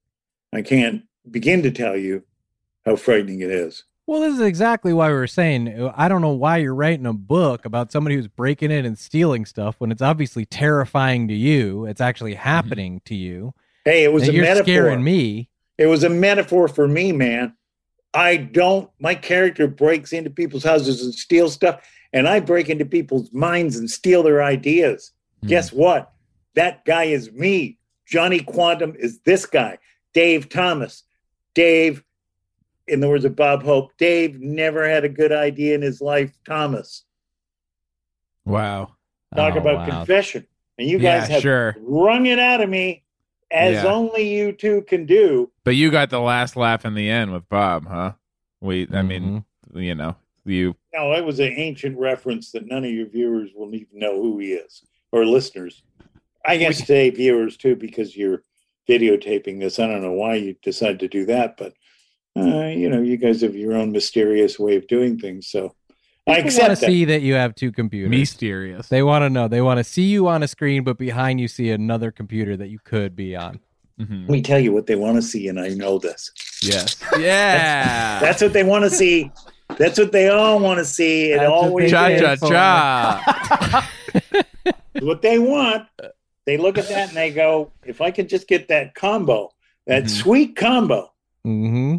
I can't begin to tell you how frightening it is. Well, this is exactly why we were saying, I don't know why you're writing a book about somebody who's breaking in and stealing stuff when it's obviously terrifying to you. It's actually happening mm-hmm. to you. Hey, it was and a you're metaphor. Scaring me. It was a metaphor for me, man. I don't, my character breaks into people's houses and steals stuff, and I break into people's minds and steal their ideas. Mm-hmm. Guess what? That guy is me. Johnny Quantum is this guy. Dave Thomas. Dave, in the words of Bob Hope, Dave never had a good idea in his life. Thomas. Wow. Talk oh, about wow. confession. And you guys yeah, have sure. wrung it out of me as yeah. only you two can do. But you got the last laugh in the end with Bob, huh? We, I mm-hmm. mean, you know, you. No, it was an ancient reference that none of your viewers will even know who he is, or listeners. I guess say viewers too, because you're videotaping this. I don't know why you decided to do that, but uh, you know, you guys have your own mysterious way of doing things. So I People accept want to that. see that you have two computers. Mysterious. They want to know. They want to see you on a screen, but behind you see another computer that you could be on. Mm-hmm. Let me tell you what they want to see, and I know this. Yes. Yeah. That's, that's what they want to see. That's what they all want to see. It That's what always they Cha is. cha cha. What they want. They look at that and they go, if I could just get that combo, that Mhm. sweet combo. Mm-hmm.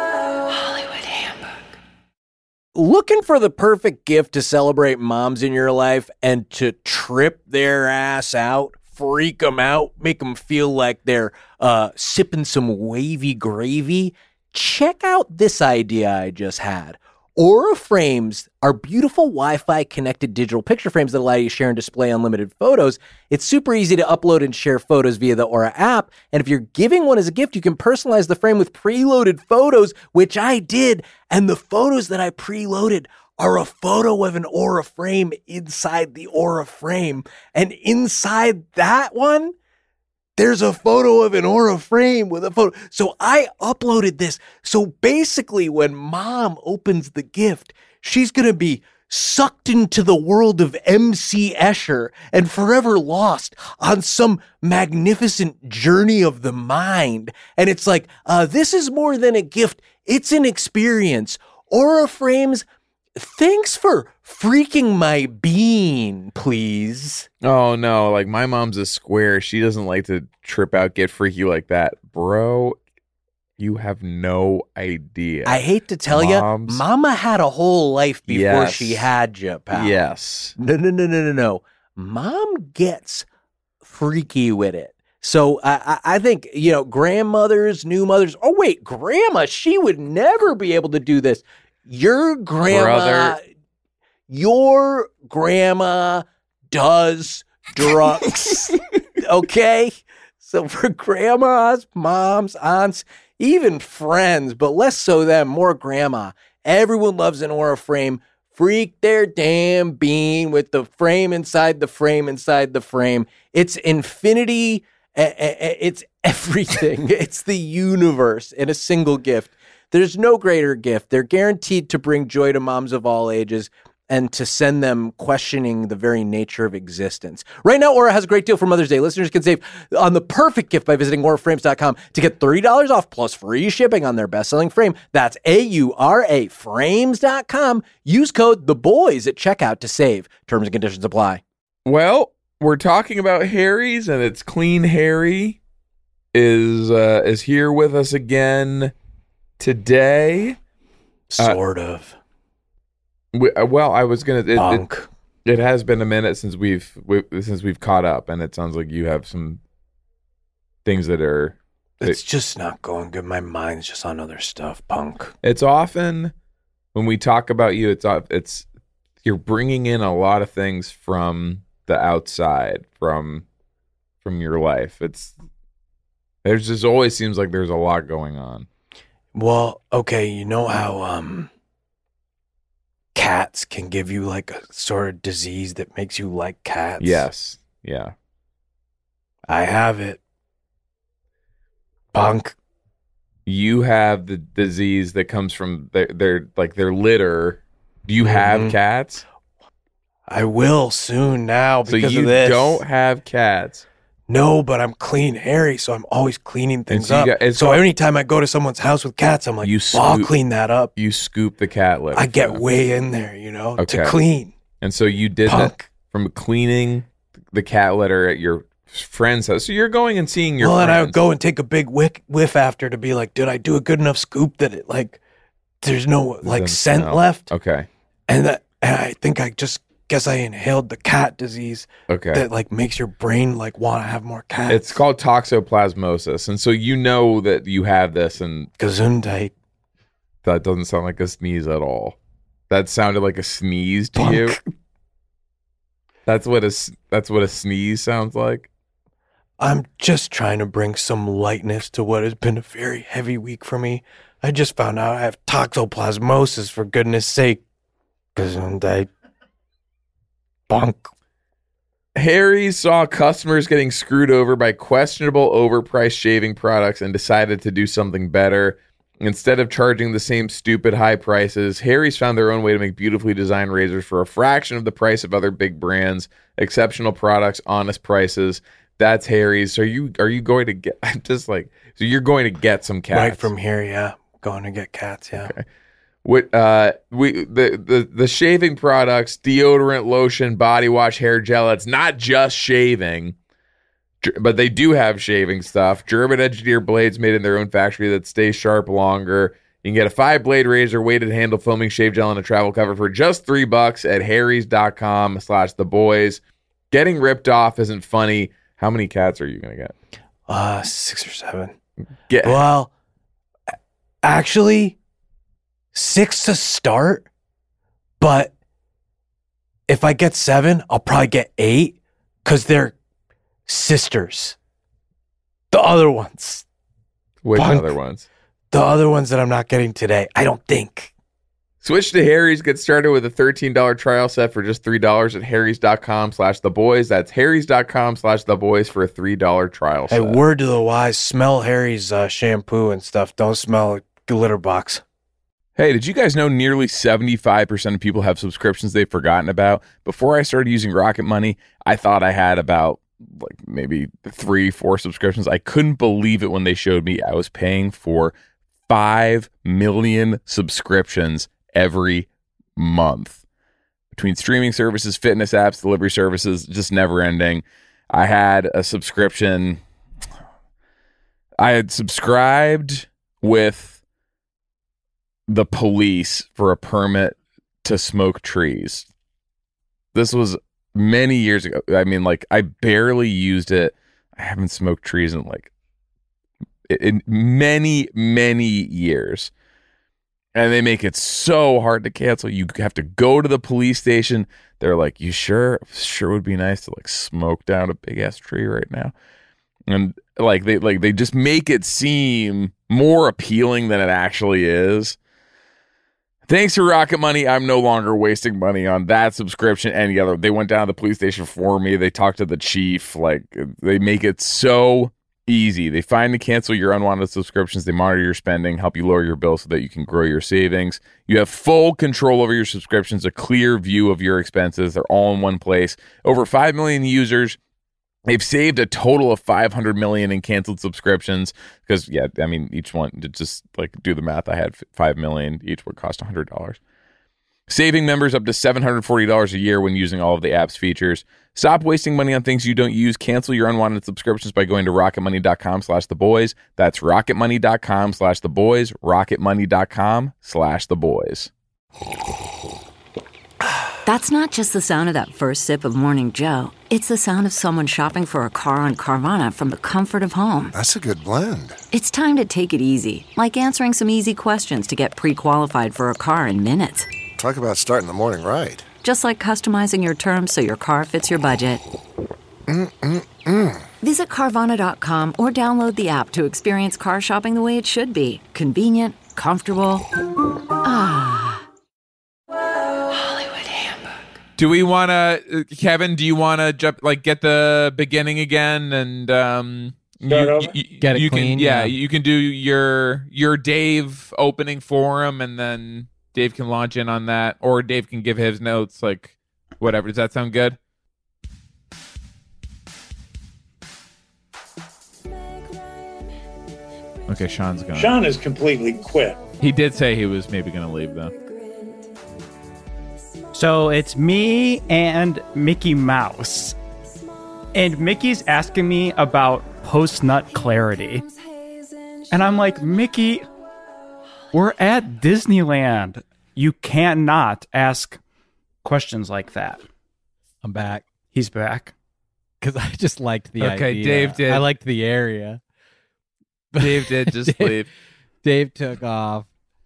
Looking for the perfect gift to celebrate moms in your life and to trip their ass out, freak them out, make them feel like they're uh, sipping some wavy gravy? Check out this idea I just had. Aura frames are beautiful Wi-Fi connected digital picture frames that allow you to share and display unlimited photos. It's super easy to upload and share photos via the Aura app. And if you're giving one as a gift, you can personalize the frame with preloaded photos, which I did. And the photos that I preloaded are a photo of an Aura frame inside the Aura frame. And inside that one, there's a photo of an Aura frame with a photo. So I uploaded this. So basically, when mom opens the gift, she's going to be sucked into the world of M C Escher and forever lost on some magnificent journey of the mind. And it's like, uh, this is more than a gift. It's an experience. Aura frames, thanks for freaking my bean, please. Oh no, like my mom's a square. She doesn't like to trip out, get freaky like that. Bro, you have no idea. I hate to tell you, Moms- mama had a whole life before Yes. she had you, pal. Yes. No, no, no, no, no, no. Mom gets freaky with it. So I, I, I think, you know, grandmothers, new mothers. Oh, wait, grandma, she would never be able to do this. Your grandma, Brother. your grandma does drugs. Okay? So for grandmas, moms, aunts, even friends, but less so them, more grandma. Everyone loves an Aura frame. Freak their damn bean with the frame inside the frame inside the frame. It's infinity. It's everything. It's the universe in a single gift. There's no greater gift. They're guaranteed to bring joy to moms of all ages and to send them questioning the very nature of existence. Right now, Aura has a great deal for Mother's Day. Listeners can save on the perfect gift by visiting aura frames dot com to get thirty dollars off plus free shipping on their best-selling frame. That's A U R A frames dot com. Use code THEBOYS at checkout to save. Terms and conditions apply. Well, we're talking about Harry's, and it's Clean Harry is uh, is here with us again today. Sort uh, of. We, uh, well, I was gonna. It, Bunk. it, it has been a minute since we've we, since we've caught up, and it sounds like you have some things that are. It's just not going good. My mind's just on other stuff, punk. It's often when we talk about you, it's it's you're bringing in a lot of things from the outside, from from your life. It's there's just always seems like there's a lot going on. Well, okay, you know how um cats can give you like a sort of disease that makes you like cats? Yes. Yeah. I have it. Punk. You have the disease that comes from their, their like their litter. Do you have Mhm. cats? I will soon now So because you of this. don't have cats. no, but I'm clean, Harry, so I'm always cleaning things so you up. got- it's so called- anytime I go to someone's house with cats, I'm like, You well, I'll scoop- clean that up. You scoop the cat litter. I get for them. way in there, you know, Okay. to clean. And so you did Punk. that from cleaning the cat litter at your friend's house. So you're going and seeing your well, friends. and I would go and take a big whiff, whiff after to be like, did I do a good enough scoop that it like, there's no like doesn't scent smell. left? Okay. And that, and I think I just guess I inhaled the cat disease Okay. that like makes your brain like want to have more cats. It's called toxoplasmosis. And so you know that you have this, and Gesundheit. that doesn't sound like a sneeze at all. That sounded like a sneeze to Punk. you. That's what a s- that's what a sneeze sounds like. I'm just trying to bring some lightness to what has been a very heavy week for me. I just found out I have toxoplasmosis, for goodness sake. Gesundheit. Bunk. Harry saw customers getting screwed over by questionable overpriced shaving products and decided to do something better. Instead of charging the same stupid high prices, Harry's found their own way to make beautifully designed razors for a fraction of the price of other big brands. Exceptional products, honest prices. That's Harry's. So are you are you going to get? I'm just like, so you're going to get some cats Right from here, yeah. Going to get cats, yeah. Okay. What uh we the, the the shaving products, deodorant, lotion, body wash, hair gel. It's not just shaving, Ger- but they do have shaving stuff. German engineered blades made in their own factory that stay sharp longer. You can get a five blade razor, weighted handle, foaming shave gel, and a travel cover for just three bucks at harrys dot com slash the boys. Getting ripped off isn't funny. How many cats are you gonna get? Uh, six or seven. Get Well, actually, six to start, but if I get seven, I'll probably get eight because they're sisters. The other ones. which Punk. other ones? The other ones that I'm not getting today, I don't think. Switch to Harry's. Get started with a thirteen dollars trial set for just three dollars at harrys dot com slash the boys. That's harrys dot com slash the boys for a three dollars trial Hey, set. word to the wise, smell Harry's uh, shampoo and stuff. Don't smell a litter box. Hey, did you guys know nearly seventy-five percent of people have subscriptions they've forgotten about? Before I started using Rocket Money, I thought I had about like maybe three, four subscriptions. I couldn't believe it when they showed me I was paying for five million subscriptions every month. Between streaming services, fitness apps, delivery services, just never ending. I had a subscription. I had subscribed with the police for a permit to smoke trees. This was many years ago. I mean, like, I barely used it. I haven't smoked trees in like in many, many years. And they make it so hard to cancel. You have to go to the police station. They're like, you sure? Sure would be nice to like smoke down a big ass tree right now. And like they like they just make it seem more appealing than it actually is. Thanks to Rocket Money, I'm no longer wasting money on that subscription. Any other, they went down to the police station for me. They talked to the chief. Like, they make it so easy. They find and cancel your unwanted subscriptions. They monitor your spending, help you lower your bill so that you can grow your savings. You have full control over your subscriptions, a clear view of your expenses. They're all in one place. Over five million users. They've saved a total of five hundred million in canceled subscriptions because, yeah, I mean, each one, to just like do the math, I had five million. Each would cost one hundred dollars. Saving members up to seven hundred forty dollars a year when using all of the app's features. Stop wasting money on things you don't use. Cancel your unwanted subscriptions by going to rocketmoney.com slash the boys. That's rocketmoney.com slash the boys. Rocketmoney.com slash the boys. That's not just the sound of that first sip of Morning Joe. It's the sound of someone shopping for a car on Carvana from the comfort of home. That's a good blend. It's time to take it easy, like answering some easy questions to get pre-qualified for a car in minutes. Talk about starting the morning right. Just like customizing your terms so your car fits your budget. Mm-mm-mm. Visit Carvana dot com or download the app to experience car shopping the way it should be. Convenient, comfortable. Ah. Hollywood Handbook. Do we want to, Kevin? Do you want to jump, like, get the beginning again and um, Start you, over? you- Get it you clean, Can, yeah, yeah. you can do your your Dave opening for him, and then Dave can launch in on that, or Dave can give his notes, like whatever. Does that sound good? Okay, Sean's gone. Sean has completely quit. He did say he was maybe going to leave, though. So it's me and Mickey Mouse. And Mickey's asking me about post-nut clarity. And I'm like, Mickey, we're at Disneyland. You cannot ask questions like that. I'm back. He's back. Because I just liked the Okay, idea. Dave did. I liked the area. Dave did just Dave, leave. Dave took off.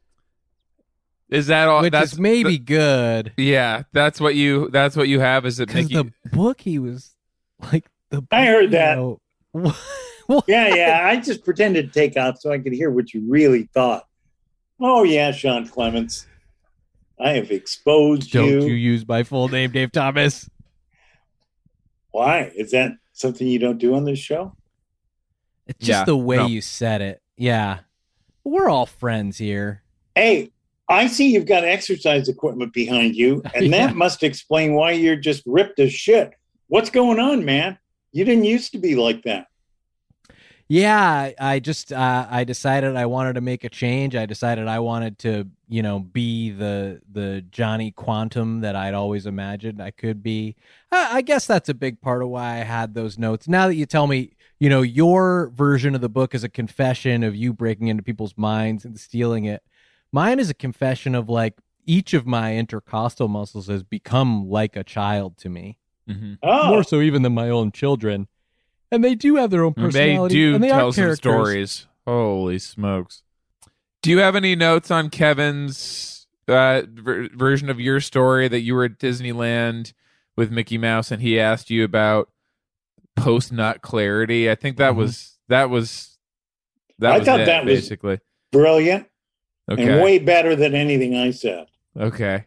Is that all? Which that's is maybe the, good. Yeah, that's what you. That's what you have. Is it Because Mickey? the book he was like the. Book, I heard that. You know, what? Yeah, yeah. I just pretended to take off so I could hear what you really thought. Oh, yeah, Sean Clements. I have exposed Don't you. you use my full name, Dave Thomas? Why? Is that something you don't do on this show? It's just Yeah, the way no. you said it. Yeah. We're all friends here. Hey, I see you've got exercise equipment behind you, and Yeah. that must explain why you're just ripped as shit. What's going on, man? You didn't used to be like that. Yeah, I just uh, I decided I wanted to make a change. I decided I wanted to, you know, be the the Johnny Quantum that I'd always imagined I could be. I, I guess that's a big part of why I had those notes. Now that you tell me, you know, your version of the book is a confession of you breaking into people's minds and stealing it. Mine is a confession of like each of my intercostal muscles has become like a child to me. Mm-hmm. Oh, More so even than my own children. And they do have their own They personality. do and they tell are some characters. stories. Holy smokes! Do you have any notes on Kevin's uh, ver- version of your story that you were at Disneyland with Mickey Mouse and he asked you about post nut clarity? I think that Mhm. was that was that I was thought it, that was- basically brilliant okay. and way better than anything I said. Okay,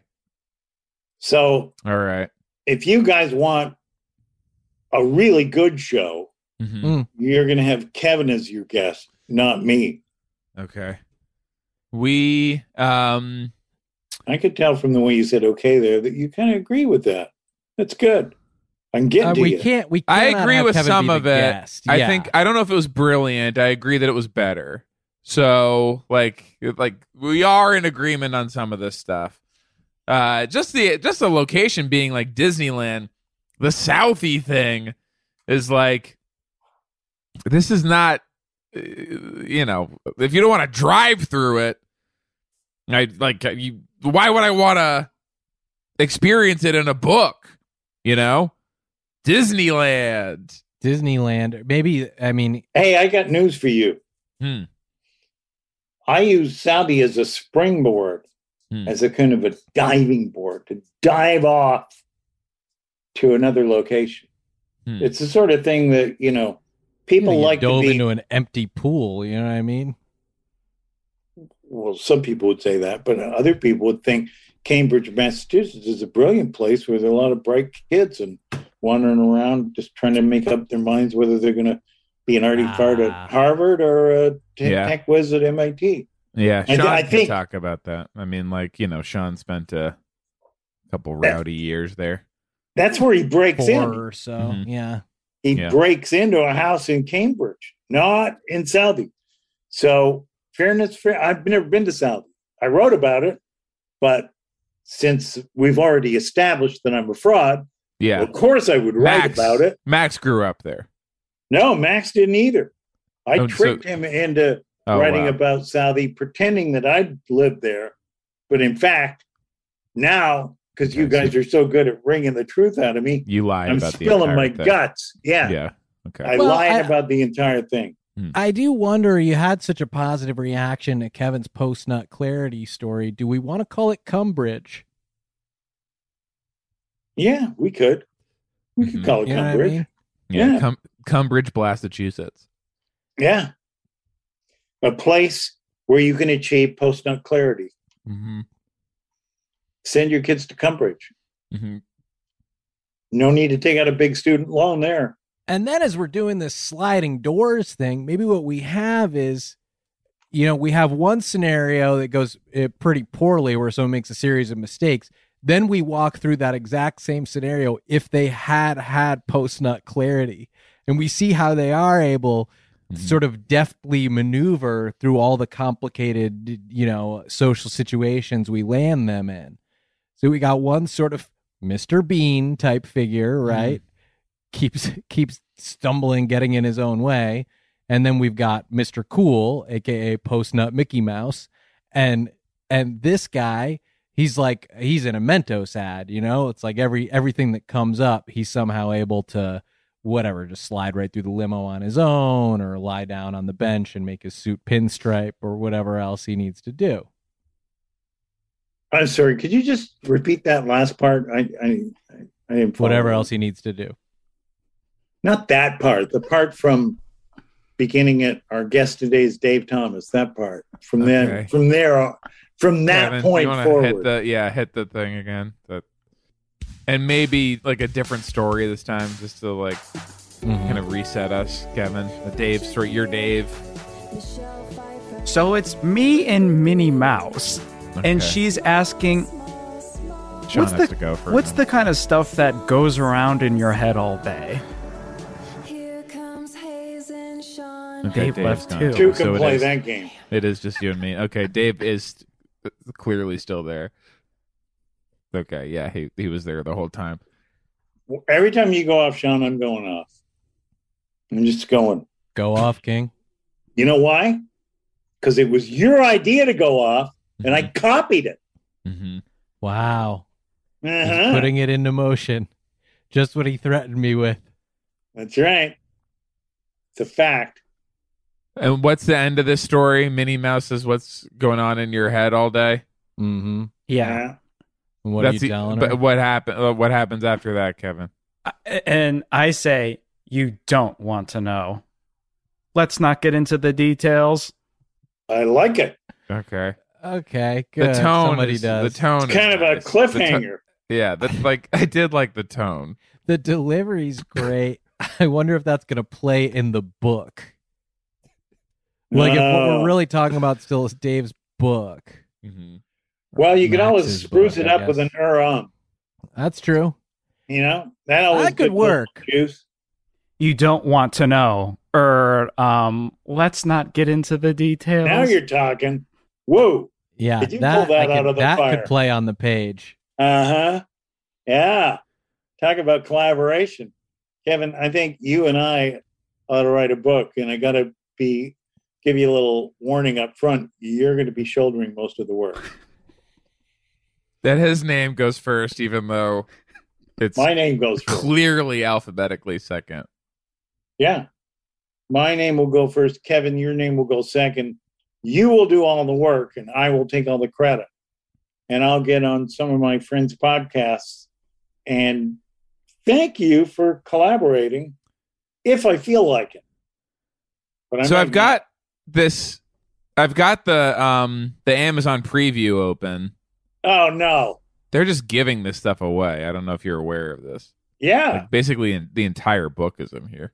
So all right. if you guys want a really good show, Mhm. you're going to have Kevin as your guest, not me. Okay. We um I could tell from the way you said okay there that you kind of agree with that. That's good. I'm getting Uh, to we you. can't. We. I cannot agree have with Kevin some be the of it. guest. I Yeah. think I don't know if it was brilliant. I agree that it was better. So like like we are in agreement on some of this stuff. Uh just the just the location being like Disneyland, the Southie thing is like this is not uh, you know, if you don't want to drive through it, I like you why would I want to experience it in a book, you know? Disneyland. Disneyland. Maybe. I mean, Hey, I got news for you. Hmm. I use Saudi as a springboard, Hmm. as a kind of a diving board to dive off to another location. Hmm. It's the sort of thing that, you know, people you like to dove be. into an empty pool. You know what I mean? Well, some people would say that, but other people would think Cambridge, Massachusetts is a brilliant place where there are a lot of bright kids and wandering around just trying to make up their minds whether they're going to be an arty fart Ah. at Harvard or a t- Yeah. tech whiz at M I T. Yeah, I- Sean I can think- talk about that. I mean, like, you know, Sean spent a couple That- rowdy years there. That's where he breaks Four in. or so. Mhm. Yeah. He Yeah. breaks into a house in Cambridge, not in Saudi. So, fairness, fair. I've never been to Saudi. I wrote about it, but since we've already established that I'm a fraud, Yeah. of course I would write Max, about it. Max grew up there. No, Max didn't either. I Oh, so- tricked him into Oh, writing wow. about Saudi, pretending that I'd lived there. But in fact, now, because you Okay, so- guys are so good at wringing the truth out of me, You lied I'm about the spilling entire my thing. guts. Yeah. Yeah. Okay. I Well, lied I- about the entire thing. I do wonder. You had such a positive reaction to Kevin's post nut clarity story. Do we want to call it Cumbridge? Yeah, we could. We could Mhm. call it You know what I Cumbridge. mean? yeah. yeah. Cum- Cumbridge, Massachusetts. Yeah. A place where you can achieve post nut clarity. Mm-hmm. Send your kids to Cumbridge. Mm-hmm. No need to take out a big student loan there. And then as we're doing this sliding doors thing, maybe what we have is, you know, we have one scenario that goes uh, pretty poorly where someone makes a series of mistakes. Then we walk through that exact same scenario if they had had post nut clarity, and we see how they are able sort of deftly maneuver through all the complicated, you know, social situations we land them in. So we got one sort of Mister Bean type figure, right? Mm. Keeps keeps stumbling, getting in his own way. And then we've got Mister Cool, aka Post Nut Mickey Mouse. And and this guy, he's like he's in a Mentos ad, you know? It's like every everything that comes up, he's somehow able to whatever, just slide right through the limo on his own or lie down on the bench and make his suit pinstripe or whatever else he needs to do. I'm sorry, could you just repeat that last part? I I, I didn't follow. Whatever else he needs to do. Not that part. The part from beginning at our guest today is Dave Thomas. That part. From okay. then, from there, from that Kevin, point you forward. Hit the, yeah, hit the thing again. The, and maybe like a different story this time, just to like mm-hmm. kind of reset us, Kevin. The Dave story. You're Dave. So it's me and Minnie Mouse. Okay. And she's asking, Sean what's has the, to go first. What's the kind of stuff that goes around in your head all day? Okay, Dave Dave's left gone. too. Two can So it play is- that game. It is just you and me. Okay, Dave is clearly still there. Okay, yeah, he he was there the whole time. Every time you go off, Sean, I'm going off. I'm just going. Go off, King. You know why? Because it was your idea to go off, mm-hmm. and I copied it. Mm-hmm. Wow. Uh-huh. He's putting it into motion. Just what he threatened me with. That's right. It's a fact. And what's the end of this story? Minnie Mouse is what's going on in your head all day. Mm-hmm. Yeah. yeah. And what That's are you the, telling but her? What happen? uh, What happens after that, Kevin? And I say, you don't want to know. Let's not get into the details. I like it. Okay. Okay, good. The tone. Somebody is, does. The tone. It's kind is of a nice. cliffhanger. The to- yeah, that's like I did like the tone. The delivery's great. I wonder if that's going to play in the book. Like, if what Oh. we're really talking about still is Dave's book. Mm-hmm. Well, you can always Max's spruce book, it I up with guess. an er um. That's true. You know, that always That could good work. Juice. You don't want to know. Or um, let's not get into the details. Now you're talking. Whoa. Yeah, Did you that, pull that I could, out of the that fire? could play on the page. Uh huh. Yeah. Talk about collaboration. Kevin, I think you and I ought to write a book, and I got to be give you a little warning up front. You're going to be shouldering most of the work. That his name goes first, even though it's My name goes first. clearly alphabetically second. Yeah. My name will go first. Kevin, your name will go second. You will do all the work, and I will take all the credit. And I'll get on some of my friends' podcasts. And thank you for collaborating if I feel like it. But I So might I've got this. I've got the um the Amazon preview open. not. Oh, no. They're just giving this stuff away. I don't know if you're aware of this. Yeah. Like basically, in, the entire book is in here.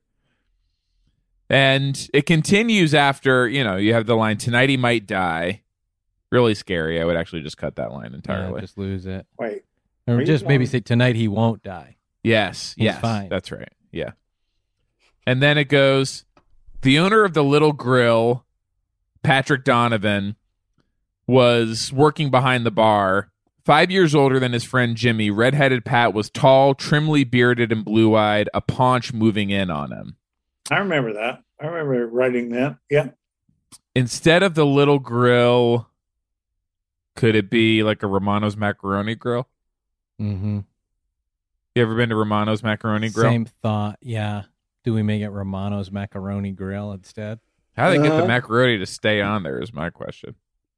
And it continues after, you know, you have the line, tonight he might die. Really scary. I would actually just cut that line entirely. Yeah, just lose it. Wait. Or Are you just maybe going- say, tonight he won't die. Yes, He's yes. fine. That's right. Yeah. And then it goes, the owner of the Little Grill, Patrick Donovan, was working behind the bar. Five years older than his friend Jimmy, redheaded Pat was tall, trimly bearded, and blue-eyed, a paunch moving in on him. I remember that. I remember writing that. Yeah. Instead of the Little Grill, could it be like a Romano's Macaroni Grill? Mm-hmm. You ever been to Romano's Macaroni Grill? Same thought, yeah. Do we make it Romano's Macaroni Grill instead? How do they get Uh, the macaroni to stay on there is my question.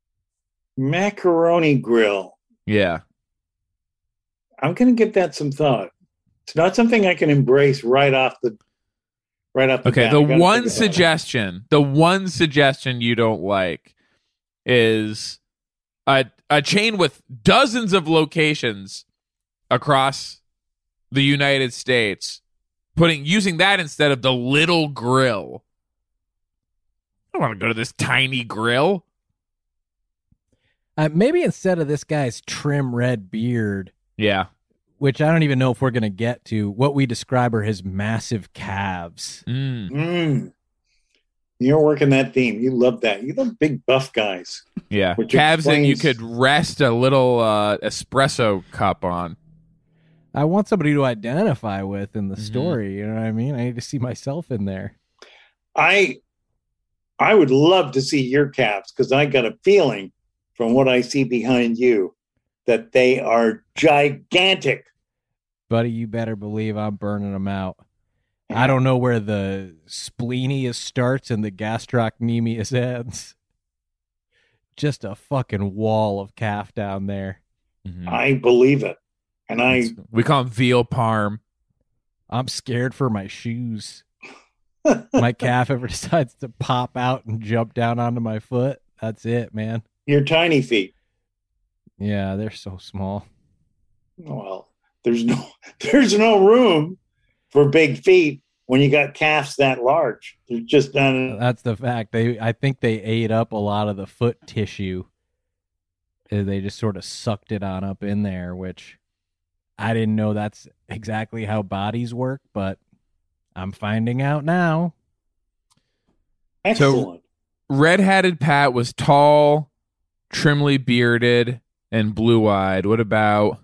Macaroni Grill. Yeah. I'm going to give that some thought. It's not something I can embrace right off the right off the Okay, bat. the I gotta one think about it. suggestion, the one suggestion you don't like is a a chain with dozens of locations across the United States, putting using that instead of the Little Grill. I don't want to go to this tiny grill. Uh, maybe instead of this guy's trim red beard, Yeah. which I don't even know if we're going to get to, what we describe are his massive calves. Mm. Mm. You're working that theme. You love that. You love big buff guys. Yeah. Which Calves that you explains- could rest a little uh, espresso cup on. I want somebody to identify with in the Mhm. story. You know what I mean? I need to see myself in there. I I would love to see your calves because I got a feeling from what I see behind you that they are gigantic. Buddy, you better believe I'm burning them out. I don't know where the splenius starts and the gastrocnemius ends. Just a fucking wall of calf down there. Mhm. I believe it. And I It's- we call them veal parm. I'm scared for my shoes. My calf ever decides to pop out and jump down onto my foot. That's it, man. your tiny feet. Yeah, they're so small. Well, there's no there's no room for big feet when you got calves that large. They're just not. That's the fact. They, I think they ate up a lot of the foot tissue. Uh, They just sort of sucked it on up in there, which I didn't know that's exactly how bodies work, but I'm finding out now. Excellent. Red-hatted Pat was tall, trimly bearded, and blue-eyed. What about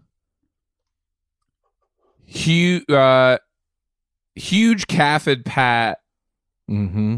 huge, uh, huge calfed Pat Mm-hmm.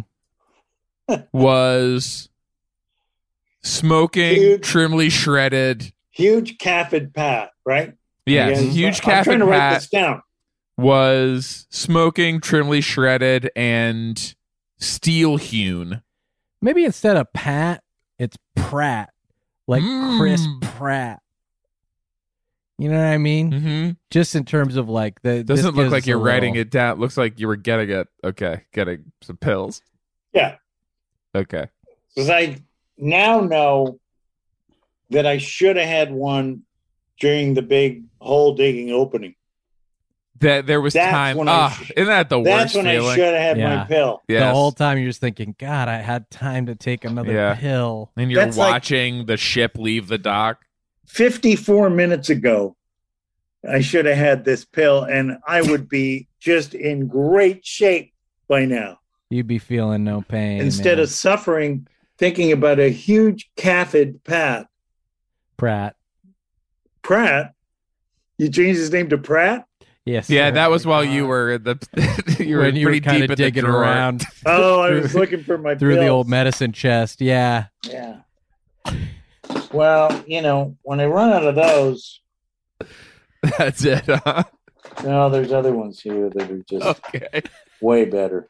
was smoking, Huge. trimly shredded. Huge calfed Pat, right? Yes, Again, huge I'm calfed trying to write Pat this down. was smoking, trimly shredded, and steel-hewn. Maybe instead of Pat, it's Pratt, like Mm. Chris Pratt. You know what I mean? Mm-hmm. Just in terms of like the this Doesn't look gives like us you're a writing little- it down. Looks like you were getting it. Okay, getting some pills. Yeah. Okay. Because I now know that I should have had one during the big hole digging opening. That there was That's time. when I Ah, sh- isn't that the That's worst when feeling? I should have had Yeah. my pill. Yes. The whole time you're just thinking, God, I had time to take another Yeah. pill. And you're That's like- watching the ship leave the dock. fifty-four minutes ago, I should have had this pill and I would be just in great shape by now. You'd be feeling no pain. Instead man. of suffering, thinking about a huge calfed Pat. Pratt. Pratt? You changed his name to Pratt? Yes. Yeah, sir. that was while you were in the you were when you were pretty kind deep of in digging the drawer. around Oh, I Through- was looking for my through the pills. old medicine chest. Yeah. Yeah. Well, you know, when I run out of those, That's it. Huh? no, there's other ones here that are just Okay. way better.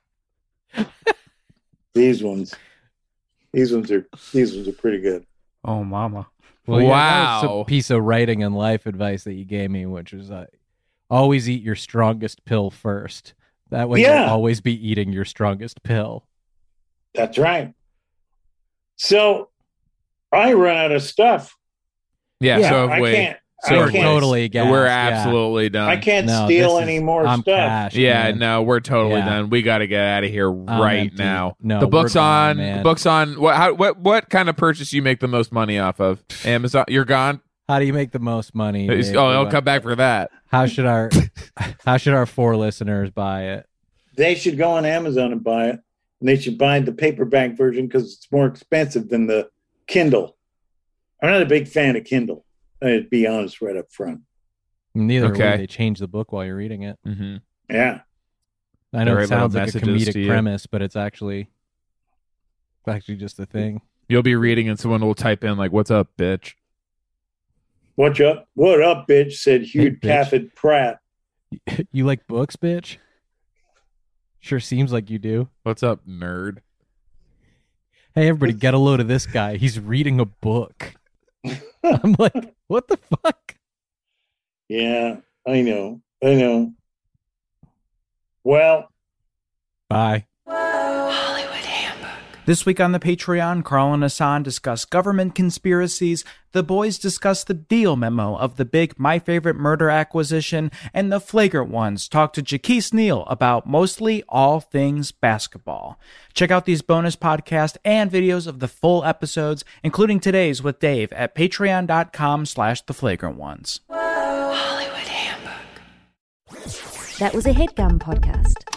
These ones, these ones are these ones are pretty good. Oh, mama. Well, yeah, that was Wow. a piece of writing and life advice that you gave me, which was uh, always eat your strongest pill first. That way Yeah. you'll always be eating your strongest pill. That's right. So I run out of stuff. Yeah. Yeah, so I if we, can't. so I we're if can't, totally gassed, we're yeah. absolutely done. I can't No, steal this any is- more I'm stuff. cash, Yeah, man. no, we're totally Yeah. done. We got to get out of here I'm right empty. now. No, the book's we're gone, on. man. The book's on. What? How, what? What kind of purchase you make the most money off of? Amazon. You're gone. How do you make the most money? It's- Dave? oh, I'll come back for that. How should our how should our four listeners buy it? They should go on Amazon and buy it. And they should buy the paperback version because it's more expensive than the Kindle. I'm not a big fan of Kindle. I'd be honest right up front. Neither Okay. way, they change the book while you're reading it. Mm-hmm. Yeah. I know Very it sounds little like a messages to comedic you. premise, but it's actually it's actually just a thing. You'll be reading, and someone will type in like, "What's up, bitch?" What up? What up, bitch? Said Hugh Hey, bitch. Cafford Pratt. You like books, bitch? Sure seems like you do. What's up, nerd? Hey, everybody, get a load of this guy. He's reading a book. I'm like, what the fuck? Yeah, I know. I know. Well, Bye. This week on the Patreon, Carl and Hassan discuss government conspiracies, the boys discuss the deal memo of the big My Favorite Murder acquisition, and the Flagrant Ones talk to Jaquise Neal about mostly all things basketball. Check out these bonus podcasts and videos of the full episodes, including today's with Dave, at patreon.com slash the Flagrant Ones. That was a HeadGum podcast.